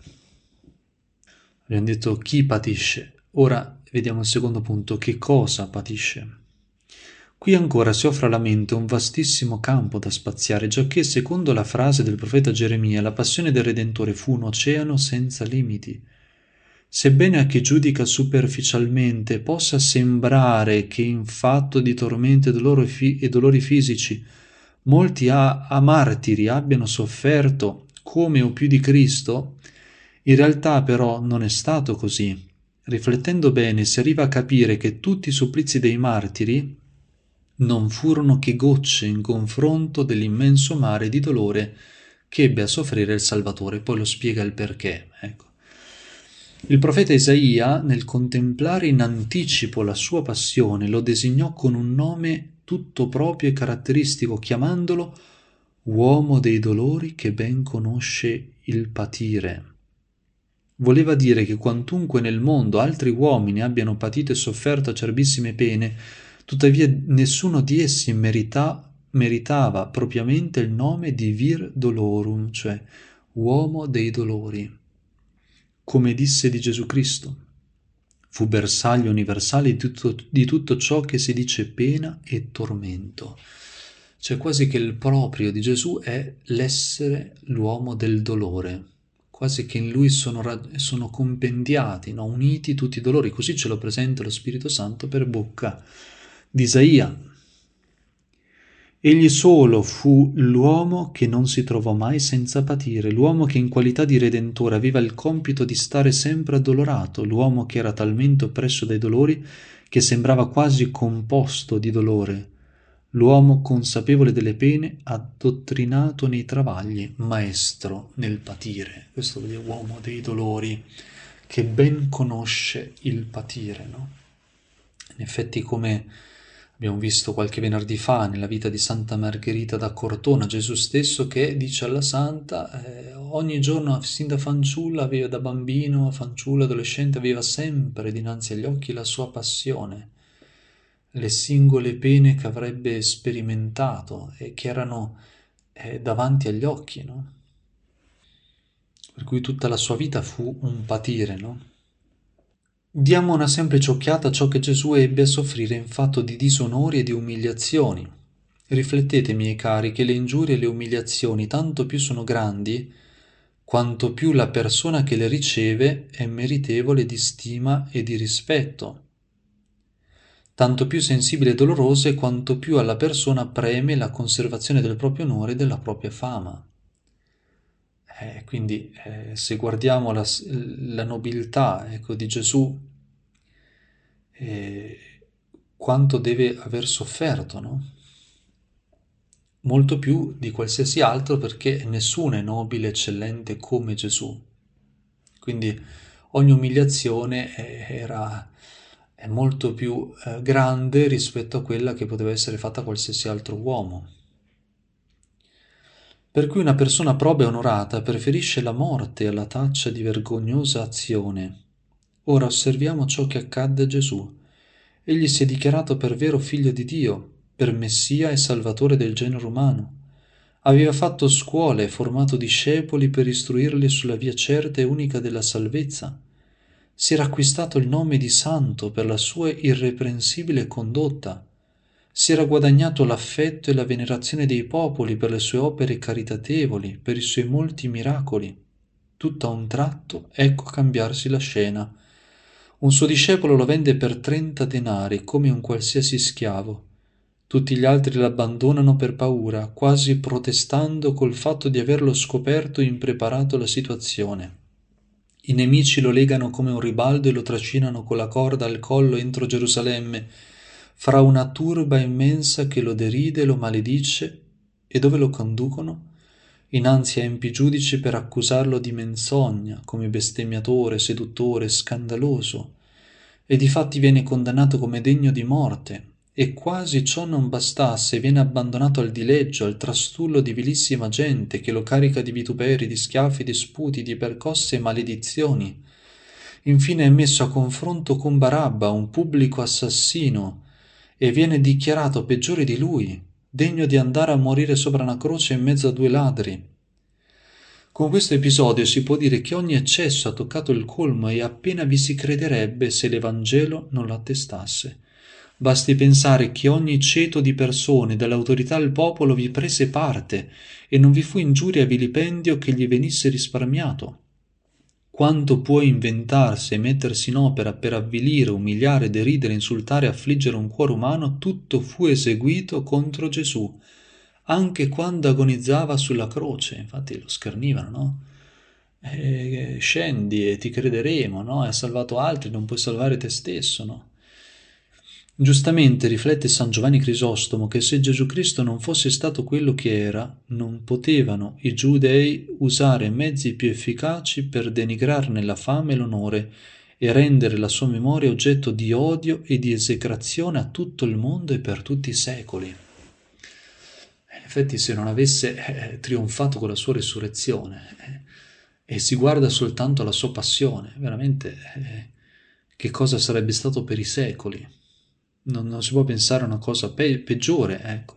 Abbiamo detto chi patisce. Ora vediamo il secondo punto, che cosa patisce? Qui ancora si offre alla mente un vastissimo campo da spaziare, giacché secondo la frase del profeta Geremia, la passione del Redentore fu un oceano senza limiti. Sebbene a chi giudica superficialmente possa sembrare che in fatto di tormenti e dolori, fi- e dolori fisici molti a, a martiri abbiano sofferto come o più di Cristo, in realtà però non è stato così. Riflettendo bene si arriva a capire che tutti i supplizi dei martiri non furono che gocce in confronto dell'immenso mare di dolore che ebbe a soffrire il Salvatore. Poi lo spiega il perché. Ecco. Il profeta Isaia, nel contemplare in anticipo la sua passione, lo designò con un nome tutto proprio e caratteristico, chiamandolo uomo dei dolori che ben conosce il patire. Voleva dire che quantunque nel mondo altri uomini abbiano patito e sofferto acerbissime pene, tuttavia nessuno di essi merita, meritava propriamente il nome di vir dolorum, cioè uomo dei dolori. Come disse di Gesù Cristo, fu bersaglio universale di tutto, di tutto ciò che si dice pena e tormento. Cioè quasi che il proprio di Gesù è l'essere l'uomo del dolore, quasi che in lui sono, sono compendiati, no? Uniti tutti i dolori, così ce lo presenta lo Spirito Santo per bocca di Isaia. Egli solo fu l'uomo che non si trovò mai senza patire, l'uomo che in qualità di Redentore aveva il compito di stare sempre addolorato, l'uomo che era talmente oppresso dai dolori che sembrava quasi composto di dolore, l'uomo consapevole delle pene, addottrinato nei travagli, maestro nel patire. Questo vuol dire uomo dei dolori, che ben conosce il patire, no? In effetti, come abbiamo visto qualche venerdì fa nella vita di Santa Margherita da Cortona, Gesù stesso che dice alla Santa, eh, ogni giorno, sin da fanciulla, aveva, da bambino, fanciulla, adolescente, aveva sempre dinanzi agli occhi la sua passione, le singole pene che avrebbe sperimentato e che erano eh, davanti agli occhi, no? Per cui tutta la sua vita fu un patire, no? Diamo una semplice occhiata a ciò che Gesù ebbe a soffrire in fatto di disonori e di umiliazioni. Riflettete, miei cari, che le ingiurie e le umiliazioni tanto più sono grandi, quanto più la persona che le riceve è meritevole di stima e di rispetto. Tanto più sensibili e dolorose, quanto più alla persona preme la conservazione del proprio onore e della propria fama. Eh, quindi eh, se guardiamo la, la nobiltà, ecco, di Gesù, eh, quanto deve aver sofferto, no? Molto più di qualsiasi altro, perché nessuno è nobile, eccellente come Gesù. Quindi ogni umiliazione eh, era è molto più eh, grande rispetto a quella che poteva essere fatta a qualsiasi altro uomo. Per cui una persona proba e onorata preferisce la morte alla taccia di vergognosa azione. Ora osserviamo ciò che accadde a Gesù. Egli si è dichiarato per vero figlio di Dio, per Messia e Salvatore del genere umano. Aveva fatto scuole e formato discepoli per istruirli sulla via certa e unica della salvezza. Si era acquistato il nome di santo per la sua irreprensibile condotta. Si era guadagnato l'affetto e la venerazione dei popoli per le sue opere caritatevoli, per i suoi molti miracoli. Tutto a un tratto, ecco cambiarsi la scena. Un suo discepolo lo vende per trenta denari, come un qualsiasi schiavo. Tutti gli altri l'abbandonano per paura, quasi protestando col fatto di averlo scoperto e impreparato alla situazione. I nemici lo legano come un ribaldo e lo trascinano con la corda al collo entro Gerusalemme, fra una turba immensa che lo deride e lo maledice. E dove lo conducono? Innanzi a empi giudici per accusarlo di menzogna, come bestemmiatore, seduttore, scandaloso. E difatti viene condannato come degno di morte, e quasi ciò non bastasse, viene abbandonato al dileggio, al trastullo di vilissima gente che lo carica di vituperi, di schiaffi, di sputi, di percosse e maledizioni. Infine è messo a confronto con Barabba, un pubblico assassino, e viene dichiarato peggiore di lui, degno di andare a morire sopra una croce in mezzo a due ladri. Con questo episodio si può dire che ogni eccesso ha toccato il colmo e appena vi si crederebbe se l'Evangelo non l'attestasse. Basti pensare che ogni ceto di persone, dall'autorità al popolo, vi prese parte e non vi fu ingiuria e vilipendio che gli venisse risparmiato. Quanto può inventarsi e mettersi in opera per avvilire, umiliare, deridere, insultare e affliggere un cuore umano, tutto fu eseguito contro Gesù, anche quando agonizzava sulla croce. Infatti lo schernivano, no? Eh, scendi e ti crederemo, no? Hai salvato altri, non puoi salvare te stesso, no? Giustamente riflette San Giovanni Crisostomo che se Gesù Cristo non fosse stato quello che era, non potevano i giudei usare mezzi più efficaci per denigrarne la fama e l'onore e rendere la sua memoria oggetto di odio e di esecrazione a tutto il mondo e per tutti i secoli. In effetti, se non avesse eh, trionfato con la sua risurrezione eh, e si guarda soltanto alla sua passione, veramente eh, che cosa sarebbe stato per i secoli? Non, non si può pensare a una cosa pe- peggiore, ecco.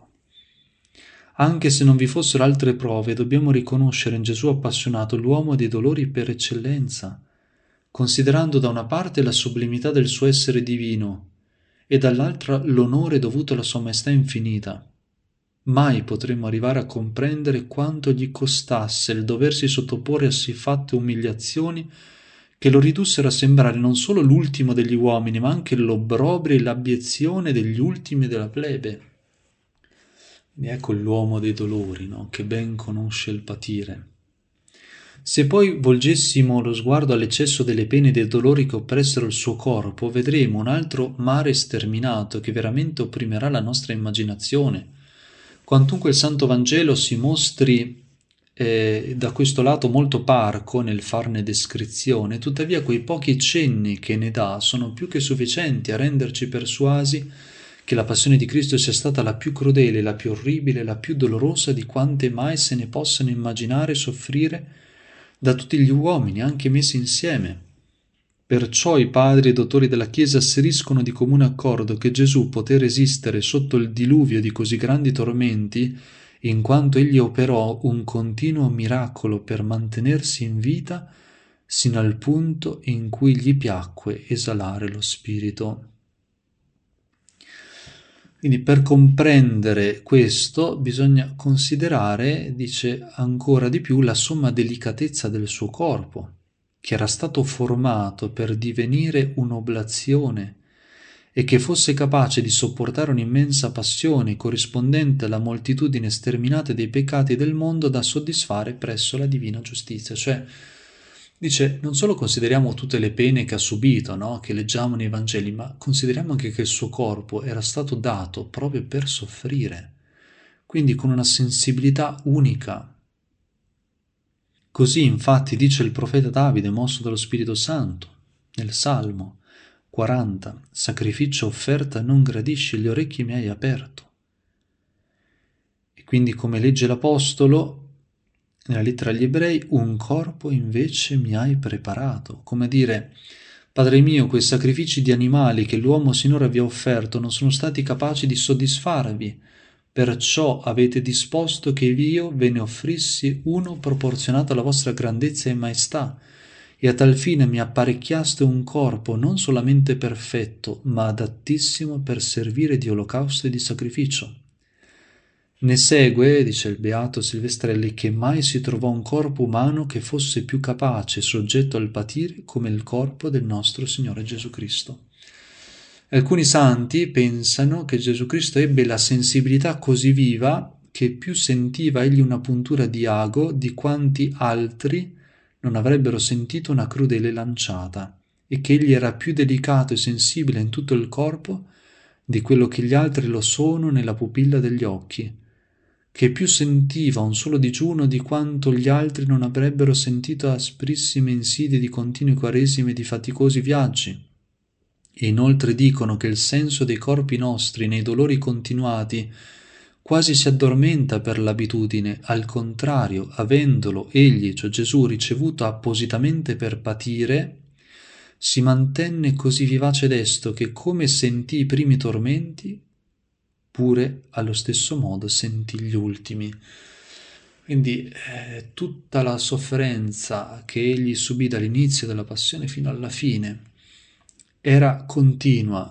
Anche se non vi fossero altre prove, dobbiamo riconoscere in Gesù appassionato l'uomo dei dolori per eccellenza, considerando da una parte la sublimità del suo essere divino e dall'altra l'onore dovuto alla sua maestà infinita. Mai potremmo arrivare a comprendere quanto gli costasse il doversi sottoporre a siffatte umiliazioni che lo ridussero a sembrare non solo l'ultimo degli uomini, ma anche l'obbrobrio e l'abiezione degli ultimi della plebe. E ecco l'uomo dei dolori, no? Che ben conosce il patire. Se poi volgessimo lo sguardo all'eccesso delle pene e dei dolori che oppressero il suo corpo, vedremo un altro mare sterminato che veramente opprimerà la nostra immaginazione. Quantunque il Santo Vangelo si mostri eh, da questo lato molto parco nel farne descrizione, tuttavia quei pochi cenni che ne dà sono più che sufficienti a renderci persuasi che la passione di Cristo sia stata la più crudele, la più orribile, la più dolorosa di quante mai se ne possano immaginare e soffrire da tutti gli uomini, anche messi insieme. Perciò i padri e dottori della Chiesa asseriscono di comune accordo che Gesù poté resistere sotto il diluvio di così grandi tormenti in quanto egli operò un continuo miracolo per mantenersi in vita sino al punto in cui gli piacque esalare lo spirito. Quindi per comprendere questo bisogna considerare, dice, ancora di più la somma delicatezza del suo corpo, che era stato formato per divenire un'oblazione e che fosse capace di sopportare un'immensa passione corrispondente alla moltitudine sterminata dei peccati del mondo da soddisfare presso la divina giustizia. Cioè, dice, non solo consideriamo tutte le pene che ha subito, no? Che leggiamo nei Vangeli, ma consideriamo anche che il suo corpo era stato dato proprio per soffrire, quindi con una sensibilità unica. Così infatti dice il profeta Davide, mosso dallo Spirito Santo, nel Salmo quaranta, sacrificio offerta non gradisci, gli orecchi mi hai aperto. E quindi, come legge l'Apostolo nella lettera agli Ebrei, un corpo invece mi hai preparato, come dire, Padre mio, quei sacrifici di animali che l'uomo sinora vi ha offerto non sono stati capaci di soddisfarvi, perciò avete disposto che io ve ne offrissi uno proporzionato alla vostra grandezza e maestà, e a tal fine mi apparecchiaste un corpo non solamente perfetto, ma adattissimo per servire di olocausto e di sacrificio. Ne segue, dice il beato Silvestrelli, che mai si trovò un corpo umano che fosse più capace e soggetto al patire come il corpo del nostro Signore Gesù Cristo. Alcuni santi pensano che Gesù Cristo ebbe la sensibilità così viva che più sentiva egli una puntura di ago di quanti altri non avrebbero sentito una crudele lanciata, e che egli era più delicato e sensibile in tutto il corpo di quello che gli altri lo sono nella pupilla degli occhi, che più sentiva un solo digiuno di quanto gli altri non avrebbero sentito asprissime insidie di continui quaresime e di faticosi viaggi. E inoltre dicono che il senso dei corpi nostri nei dolori continuati quasi si addormenta per l'abitudine, al contrario, avendolo egli, cioè Gesù, ricevuto appositamente per patire, si mantenne così vivace e desto che, come sentì i primi tormenti, pure allo stesso modo sentì gli ultimi. Quindi eh, tutta la sofferenza che egli subì dall'inizio della passione fino alla fine era continua,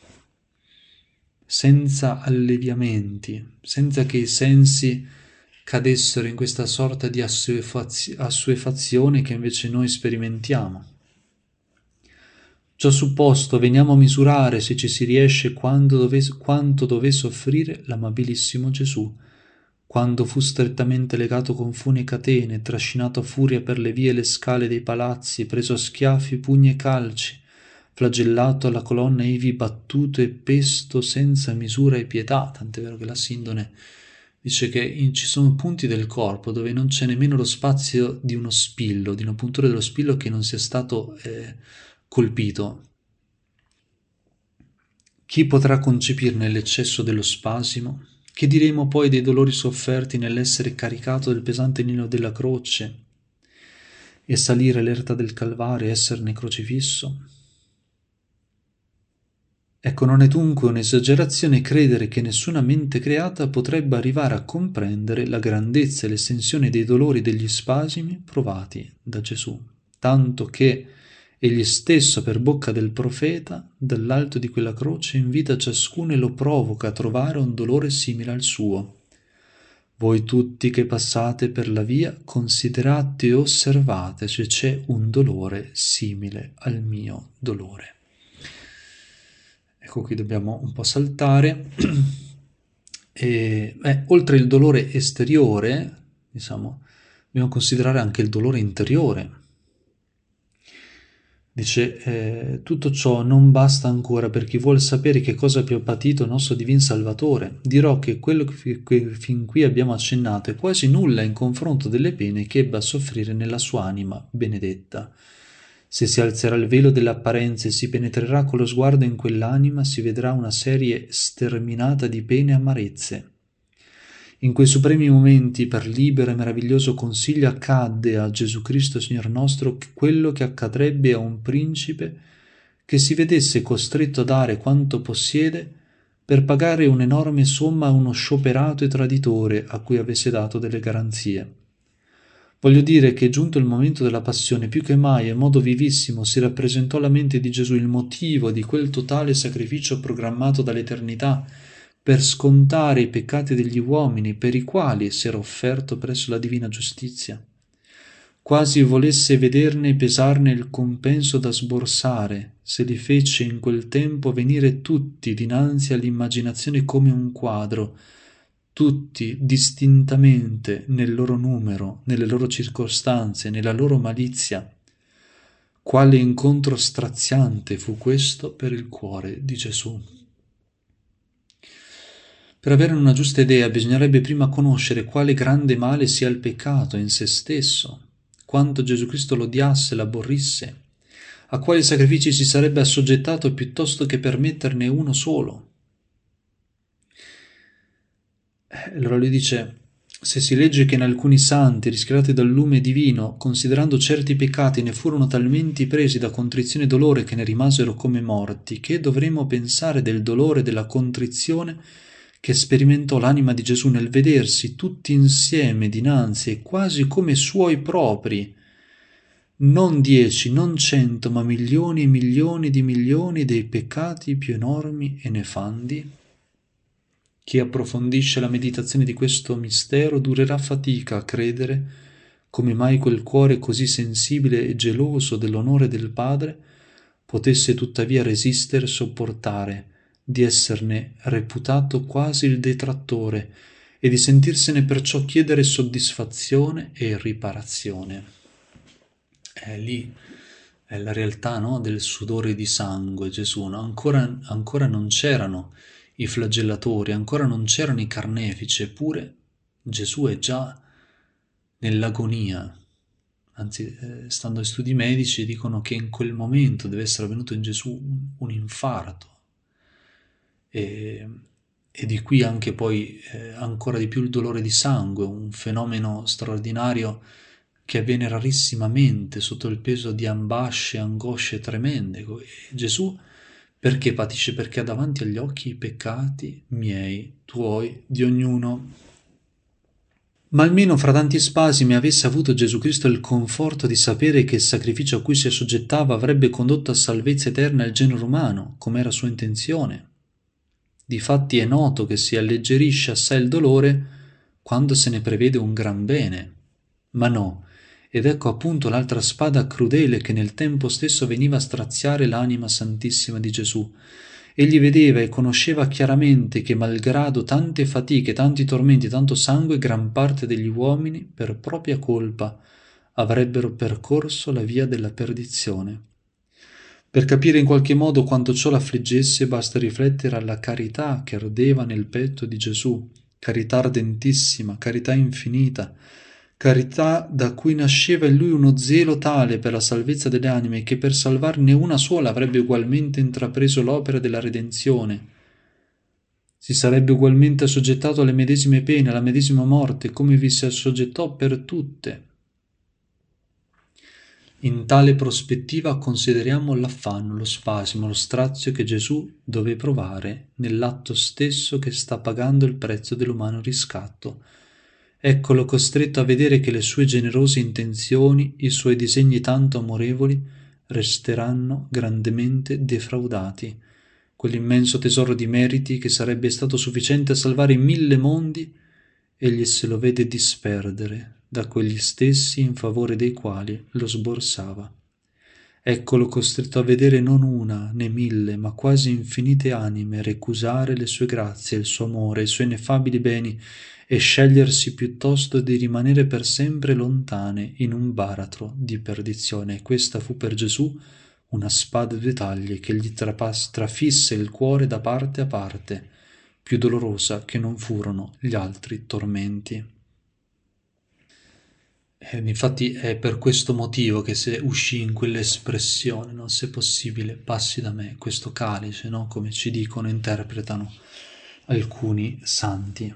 senza alleviamenti, senza che i sensi cadessero in questa sorta di assuefazione che invece noi sperimentiamo. Ciò supposto, veniamo a misurare, se ci si riesce, quando dove, quanto dové soffrire l'amabilissimo Gesù, quando fu strettamente legato con fune catene, trascinato a furia per le vie e le scale dei palazzi, preso a schiaffi, pugni e calci, flagellato alla colonna ivi battuto e pesto senza misura e pietà, tant'è vero che la Sindone dice che in, ci sono punti del corpo dove non c'è nemmeno lo spazio di uno spillo, di una puntura dello spillo che non sia stato eh, colpito. Chi potrà concepirne l'eccesso dello spasimo? Che diremo poi dei dolori sofferti nell'essere caricato del pesante nino della croce e salire l'erta del Calvario e esserne crocifisso? Ecco, non è dunque un'esagerazione credere che nessuna mente creata potrebbe arrivare a comprendere la grandezza e l'estensione dei dolori degli spasimi provati da Gesù, tanto che egli stesso per bocca del profeta, dall'alto di quella croce, invita ciascuno e lo provoca a trovare un dolore simile al suo. Voi tutti che passate per la via, considerate e osservate se c'è un dolore simile al mio dolore. Ecco, qui dobbiamo un po' saltare. E, eh, oltre il dolore esteriore, diciamo, dobbiamo considerare anche il dolore interiore. Dice, eh, tutto ciò non basta ancora per chi vuol sapere che cosa abbia patito il nostro divin Salvatore. Dirò che quello che, che fin qui abbiamo accennato è quasi nulla in confronto delle pene che ebbe a soffrire nella sua anima benedetta. Se si alzerà il velo delle apparenze e si penetrerà con lo sguardo in quell'anima, si vedrà una serie sterminata di pene e amarezze. In quei supremi momenti, per libero e meraviglioso consiglio, accadde a Gesù Cristo Signor nostro quello che accadrebbe a un principe che si vedesse costretto a dare quanto possiede per pagare un'enorme somma a uno scioperato e traditore a cui avesse dato delle garanzie. Voglio dire che giunto il momento della passione, più che mai e in modo vivissimo si rappresentò alla mente di Gesù il motivo di quel totale sacrificio programmato dall'eternità per scontare i peccati degli uomini per i quali si era offerto presso la divina giustizia. Quasi volesse vederne e pesarne il compenso da sborsare, se li fece in quel tempo venire tutti dinanzi all'immaginazione come un quadro, tutti distintamente nel loro numero, nelle loro circostanze, nella loro malizia. Quale incontro straziante fu questo per il cuore di Gesù. Per avere una giusta idea bisognerebbe prima conoscere quale grande male sia il peccato in se stesso, quanto Gesù Cristo lo odiasse, l'aborrisse, a quali sacrifici si sarebbe assoggettato piuttosto che permetterne uno solo. Allora lui dice, se si legge che in alcuni santi, rischiarati dal lume divino, considerando certi peccati, ne furono talmente presi da contrizione e dolore che ne rimasero come morti, che dovremmo pensare del dolore e della contrizione che sperimentò l'anima di Gesù nel vedersi tutti insieme dinanzi e quasi come suoi propri, non dieci, non cento, ma milioni e milioni di milioni dei peccati più enormi e nefandi? Chi approfondisce la meditazione di questo mistero durerà fatica a credere come mai quel cuore così sensibile e geloso dell'onore del Padre potesse tuttavia resistere e sopportare di esserne reputato quasi il detrattore e di sentirsene perciò chiedere soddisfazione e riparazione. È lì è la realtà, no, del sudore di sangue, Gesù, no? Ancora, ancora non c'erano i flagellatori, ancora non c'erano i carnefici, eppure Gesù è già nell'agonia. Anzi, eh, stando agli studi medici, dicono che in quel momento deve essere avvenuto in Gesù un, un infarto. E, e di qui anche poi eh, ancora di più il dolore di sangue, un fenomeno straordinario che avviene rarissimamente sotto il peso di ambasce, angosce tremende. E Gesù perché patisce? Perché ha davanti agli occhi i peccati miei, tuoi, di ognuno. Ma almeno fra tanti spasimi avesse avuto Gesù Cristo il conforto di sapere che il sacrificio a cui si assoggettava avrebbe condotto a salvezza eterna il genere umano, come era sua intenzione. Difatti è noto che si alleggerisce assai il dolore quando se ne prevede un gran bene. Ma no, ed ecco appunto l'altra spada crudele che nel tempo stesso veniva a straziare l'anima santissima di Gesù. Egli vedeva e conosceva chiaramente che malgrado tante fatiche, tanti tormenti, tanto sangue, gran parte degli uomini, per propria colpa, avrebbero percorso la via della perdizione. Per capire in qualche modo quanto ciò l'affliggesse, basta riflettere alla carità che ardeva nel petto di Gesù, carità ardentissima, carità infinita, carità da cui nasceva in lui uno zelo tale per la salvezza delle anime che per salvarne una sola avrebbe ugualmente intrapreso l'opera della redenzione. Si sarebbe ugualmente assoggettato alle medesime pene, alla medesima morte, come vi si assoggettò per tutte. In tale prospettiva consideriamo l'affanno, lo spasimo, lo strazio che Gesù deve provare nell'atto stesso che sta pagando il prezzo dell'umano riscatto. Eccolo costretto a vedere che le sue generose intenzioni, i suoi disegni tanto amorevoli, resteranno grandemente defraudati. Quell'immenso tesoro di meriti che sarebbe stato sufficiente a salvare mille mondi, egli se lo vede disperdere da quegli stessi in favore dei quali lo sborsava. Eccolo costretto a vedere non una né mille, ma quasi infinite anime recusare le sue grazie, il suo amore, i suoi ineffabili beni e scegliersi piuttosto di rimanere per sempre lontane in un baratro di perdizione. E questa fu per Gesù una spada a due tagli che gli trapas- trafisse il cuore da parte a parte, più dolorosa che non furono gli altri tormenti. Eh, infatti è per questo motivo che se uscì in quell'espressione, no? Se possibile, passi da me questo calice, no? Come ci dicono, interpretano alcuni santi.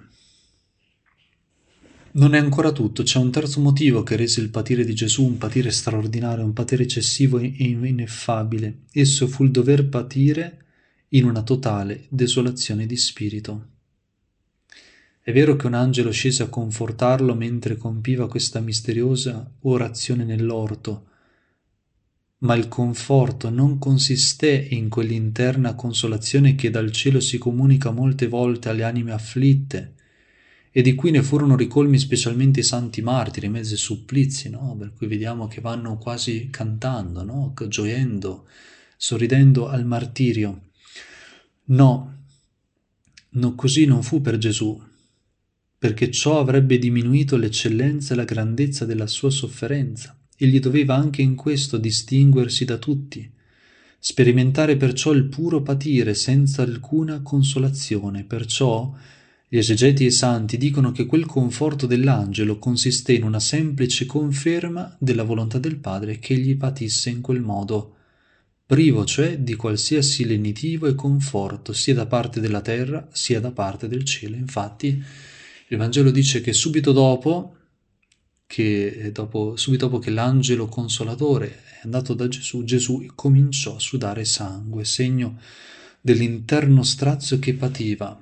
Non è ancora tutto, c'è un terzo motivo che rese il patire di Gesù un patire straordinario, un patire eccessivo e ineffabile. Esso fu il dover patire in una totale desolazione di spirito. È vero che un angelo scese a confortarlo mentre compiva questa misteriosa orazione nell'orto, ma il conforto non consisté in quell'interna consolazione che dal cielo si comunica molte volte alle anime afflitte, e di cui ne furono ricolmi specialmente i santi martiri in mezzo ai supplizi, no? Per cui vediamo che vanno quasi cantando, no? Gioendo, sorridendo al martirio. No, no, così non fu per Gesù, perché ciò avrebbe diminuito l'eccellenza e la grandezza della sua sofferenza. Egli doveva anche in questo distinguersi da tutti, sperimentare perciò il puro patire senza alcuna consolazione. Perciò gli esegeti e i santi dicono che quel conforto dell'angelo consiste in una semplice conferma della volontà del Padre che egli patisse in quel modo, privo cioè di qualsiasi lenitivo e conforto, sia da parte della terra sia da parte del cielo. Infatti il Vangelo dice che subito dopo che dopo, subito dopo che l'angelo consolatore è andato da Gesù, Gesù cominciò a sudare sangue, segno dell'interno strazio che pativa.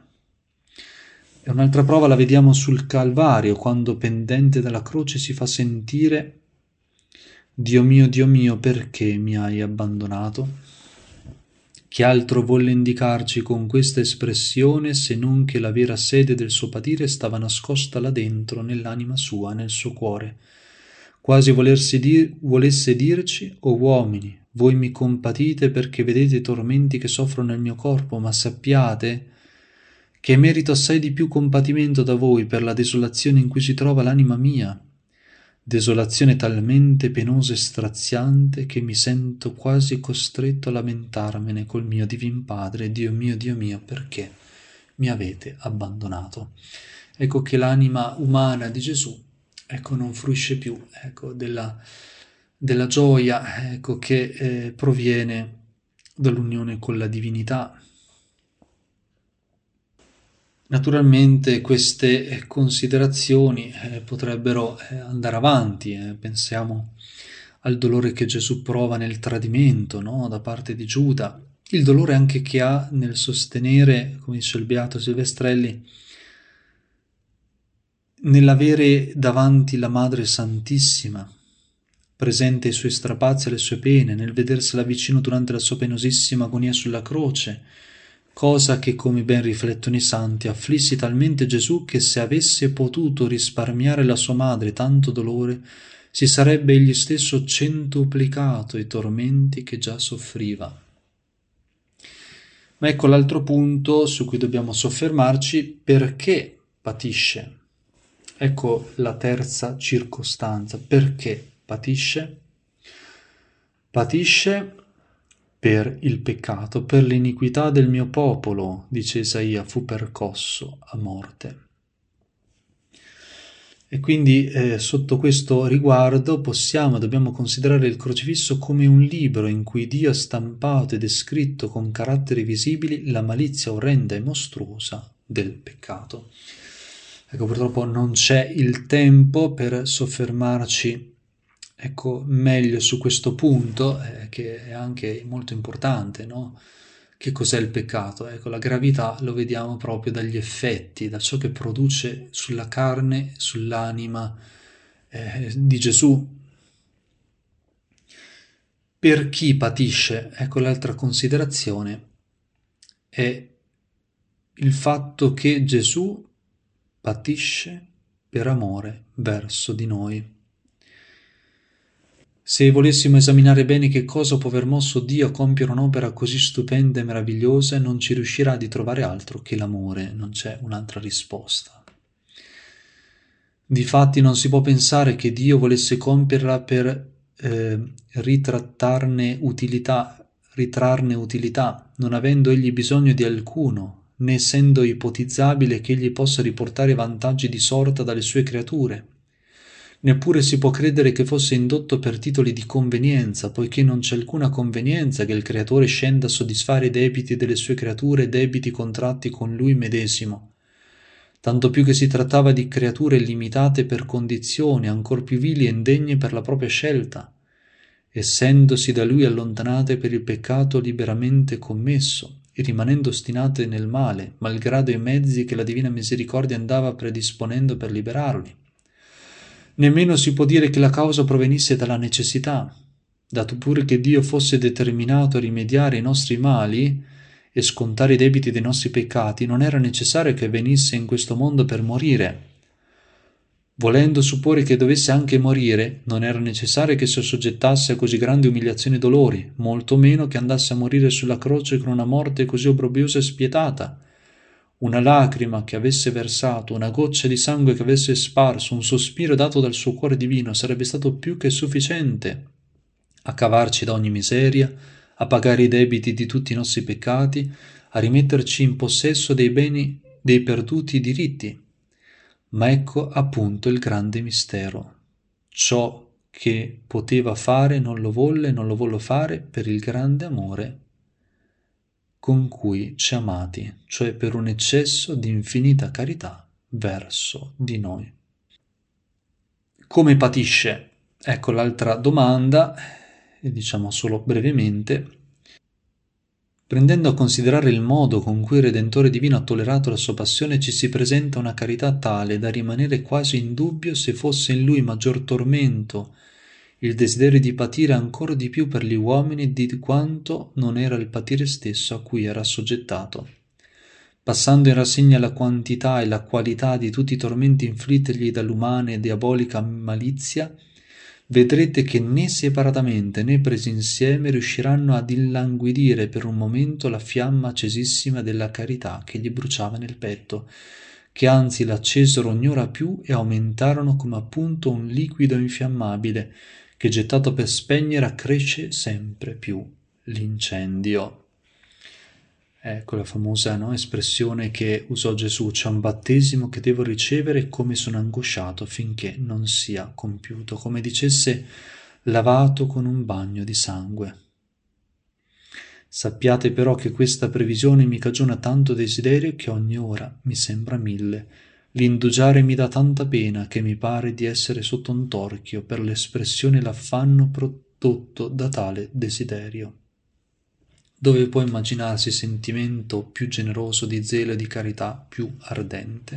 E un'altra prova la vediamo sul Calvario, quando pendente dalla croce si fa sentire: Dio mio, Dio mio, perché mi hai abbandonato? Che altro volle indicarci con questa espressione se non che la vera sede del suo patire stava nascosta là dentro, nell'anima sua, nel suo cuore? Quasi volersi dir, volesse dirci: o uomini, voi mi compatite perché vedete i tormenti che soffro nel mio corpo, ma sappiate che merito assai di più compatimento da voi per la desolazione in cui si trova l'anima mia, desolazione talmente penosa e straziante che mi sento quasi costretto a lamentarmene col mio Divin Padre: Dio mio, Dio mio, perché mi avete abbandonato? Ecco che l'anima umana di Gesù, ecco, non fruisce più, ecco, della, della gioia, ecco, che eh, proviene dall'unione con la divinità. Naturalmente queste considerazioni eh, potrebbero eh, andare avanti, eh. Pensiamo al dolore che Gesù prova nel tradimento, no? Da parte di Giuda, il dolore anche che ha nel sostenere, come dice il Beato Silvestrelli, nell'avere davanti la Madre Santissima, presente ai suoi strapazzi e alle sue pene, nel vedersela vicino durante la sua penosissima agonia sulla croce, cosa che, come ben riflettono i santi, afflissi talmente Gesù che se avesse potuto risparmiare alla sua madre tanto dolore, si sarebbe egli stesso centuplicato i tormenti che già soffriva. Ma ecco l'altro punto su cui dobbiamo soffermarci: perché patisce? Ecco la terza circostanza. Perché patisce? Patisce per il peccato, per l'iniquità del mio popolo, dice Isaia, fu percosso a morte. E quindi eh, sotto questo riguardo possiamo e dobbiamo considerare il crocifisso come un libro in cui Dio ha stampato e descritto con caratteri visibili la malizia orrenda e mostruosa del peccato. Ecco, purtroppo non c'è il tempo per soffermarci, ecco, meglio su questo punto, eh, che è anche molto importante, no? Che cos'è il peccato? Ecco, la gravità lo vediamo proprio dagli effetti, da ciò che produce sulla carne, sull'anima eh, di Gesù. Per chi patisce? Ecco, l'altra considerazione è il fatto che Gesù patisce per amore verso di noi. Se volessimo esaminare bene che cosa può aver mosso Dio a compiere un'opera così stupenda e meravigliosa, non ci riuscirà di trovare altro che l'amore, non c'è un'altra risposta. Difatti non si può pensare che Dio volesse compierla per eh, ritrattarne utilità, ritrarne utilità, non avendo egli bisogno di alcuno, né essendo ipotizzabile che egli possa riportare vantaggi di sorta dalle sue creature. Neppure si può credere che fosse indotto per titoli di convenienza, poiché non c'è alcuna convenienza che il Creatore scenda a soddisfare i debiti delle sue creature, debiti contratti con Lui medesimo. Tanto più che si trattava di creature limitate per condizioni, ancor più vili e indegne per la propria scelta, essendosi da Lui allontanate per il peccato liberamente commesso, e rimanendo ostinate nel male, malgrado i mezzi che la divina misericordia andava predisponendo per liberarli. Nemmeno si può dire che la causa provenisse dalla necessità, dato pure che Dio fosse determinato a rimediare i nostri mali e scontare i debiti dei nostri peccati, non era necessario che venisse in questo mondo per morire. Volendo supporre che dovesse anche morire, non era necessario che si assoggettasse a così grandi umiliazioni e dolori, molto meno che andasse a morire sulla croce con una morte così obbrobriosa e spietata. Una lacrima che avesse versato, una goccia di sangue che avesse sparso, un sospiro dato dal suo cuore divino sarebbe stato più che sufficiente a cavarci da ogni miseria, a pagare i debiti di tutti i nostri peccati, a rimetterci in possesso dei beni dei perduti diritti. Ma ecco appunto il grande mistero. Ciò che poteva fare non lo volle, non lo volle fare per il grande amore con cui ci ha amati, cioè per un eccesso di infinita carità verso di noi. Come patisce? Ecco l'altra domanda, e diciamo solo brevemente. Prendendo a considerare il modo con cui il Redentore divino ha tollerato la sua passione, ci si presenta una carità tale da rimanere quasi in dubbio se fosse in lui maggior tormento il desiderio di patire ancora di più per gli uomini di quanto non era il patire stesso a cui era assoggettato. Passando in rassegna la quantità e la qualità di tutti i tormenti inflittigli dall'umana e diabolica malizia, vedrete che né separatamente né presi insieme riusciranno ad illanguidire per un momento la fiamma accesissima della carità che gli bruciava nel petto, che anzi l'accesero ognora più e aumentarono come appunto un liquido infiammabile che gettato per spegnere accresce sempre più l'incendio. Ecco la famosa, no, espressione che usò Gesù: c'è un battesimo che devo ricevere come sono angosciato finché non sia compiuto, come dicesse lavato con un bagno di sangue. Sappiate però che questa previsione mi cagiona tanto desiderio che ogni ora mi sembra mille. L'indugiare mi dà tanta pena che mi pare di essere sotto un torchio per l'espressione e l'affanno prodotto da tale desiderio. Dove può immaginarsi sentimento più generoso di zelo e di carità più ardente?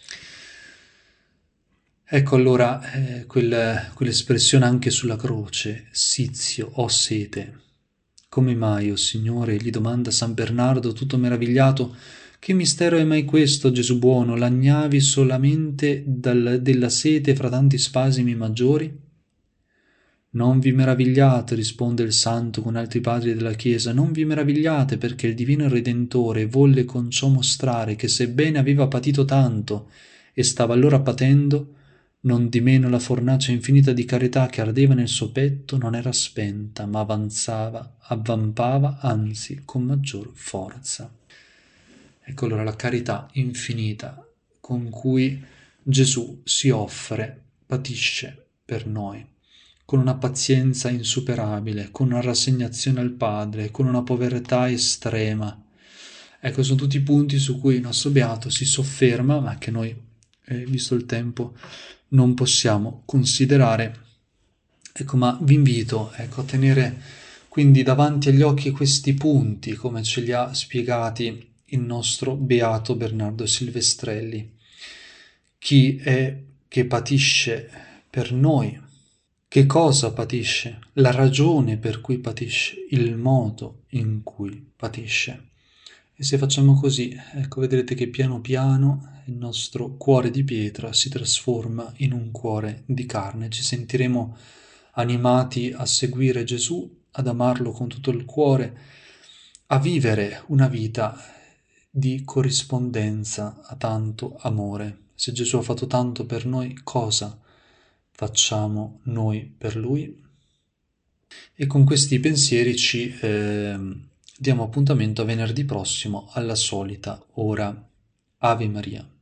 Ecco allora eh, quel, quell'espressione anche sulla croce: Sizio, ho sete. Come mai, o Signore, gli domanda San Bernardo tutto meravigliato, che mistero è mai questo, Gesù buono? Lagnavi solamente dal, della sete fra tanti spasimi maggiori? Non vi meravigliate, risponde il santo con altri padri della Chiesa, non vi meravigliate perché il divino Redentore volle con ciò mostrare che sebbene aveva patito tanto e stava allora patendo, non di meno la fornace infinita di carità che ardeva nel suo petto non era spenta, ma avanzava, avvampava, anzi con maggior forza. Ecco allora la carità infinita con cui Gesù si offre, patisce per noi, con una pazienza insuperabile, con una rassegnazione al Padre, con una povertà estrema. Ecco, sono tutti punti su cui il nostro Beato si sofferma, ma che noi, eh, visto il tempo, non possiamo considerare. Ecco, ma vi invito, ecco, a tenere quindi davanti agli occhi questi punti, come ce li ha spiegati il nostro Beato Bernardo Silvestrelli. Chi è che patisce per noi? Che cosa patisce? La ragione per cui patisce, il modo in cui patisce. E se facciamo così, ecco, vedrete che piano piano il nostro cuore di pietra si trasforma in un cuore di carne. Ci sentiremo animati a seguire Gesù, ad amarlo con tutto il cuore, a vivere una vita di corrispondenza a tanto amore. Se Gesù ha fatto tanto per noi, cosa facciamo noi per Lui? E con questi pensieri ci eh, diamo appuntamento a venerdì prossimo alla solita ora. Ave Maria.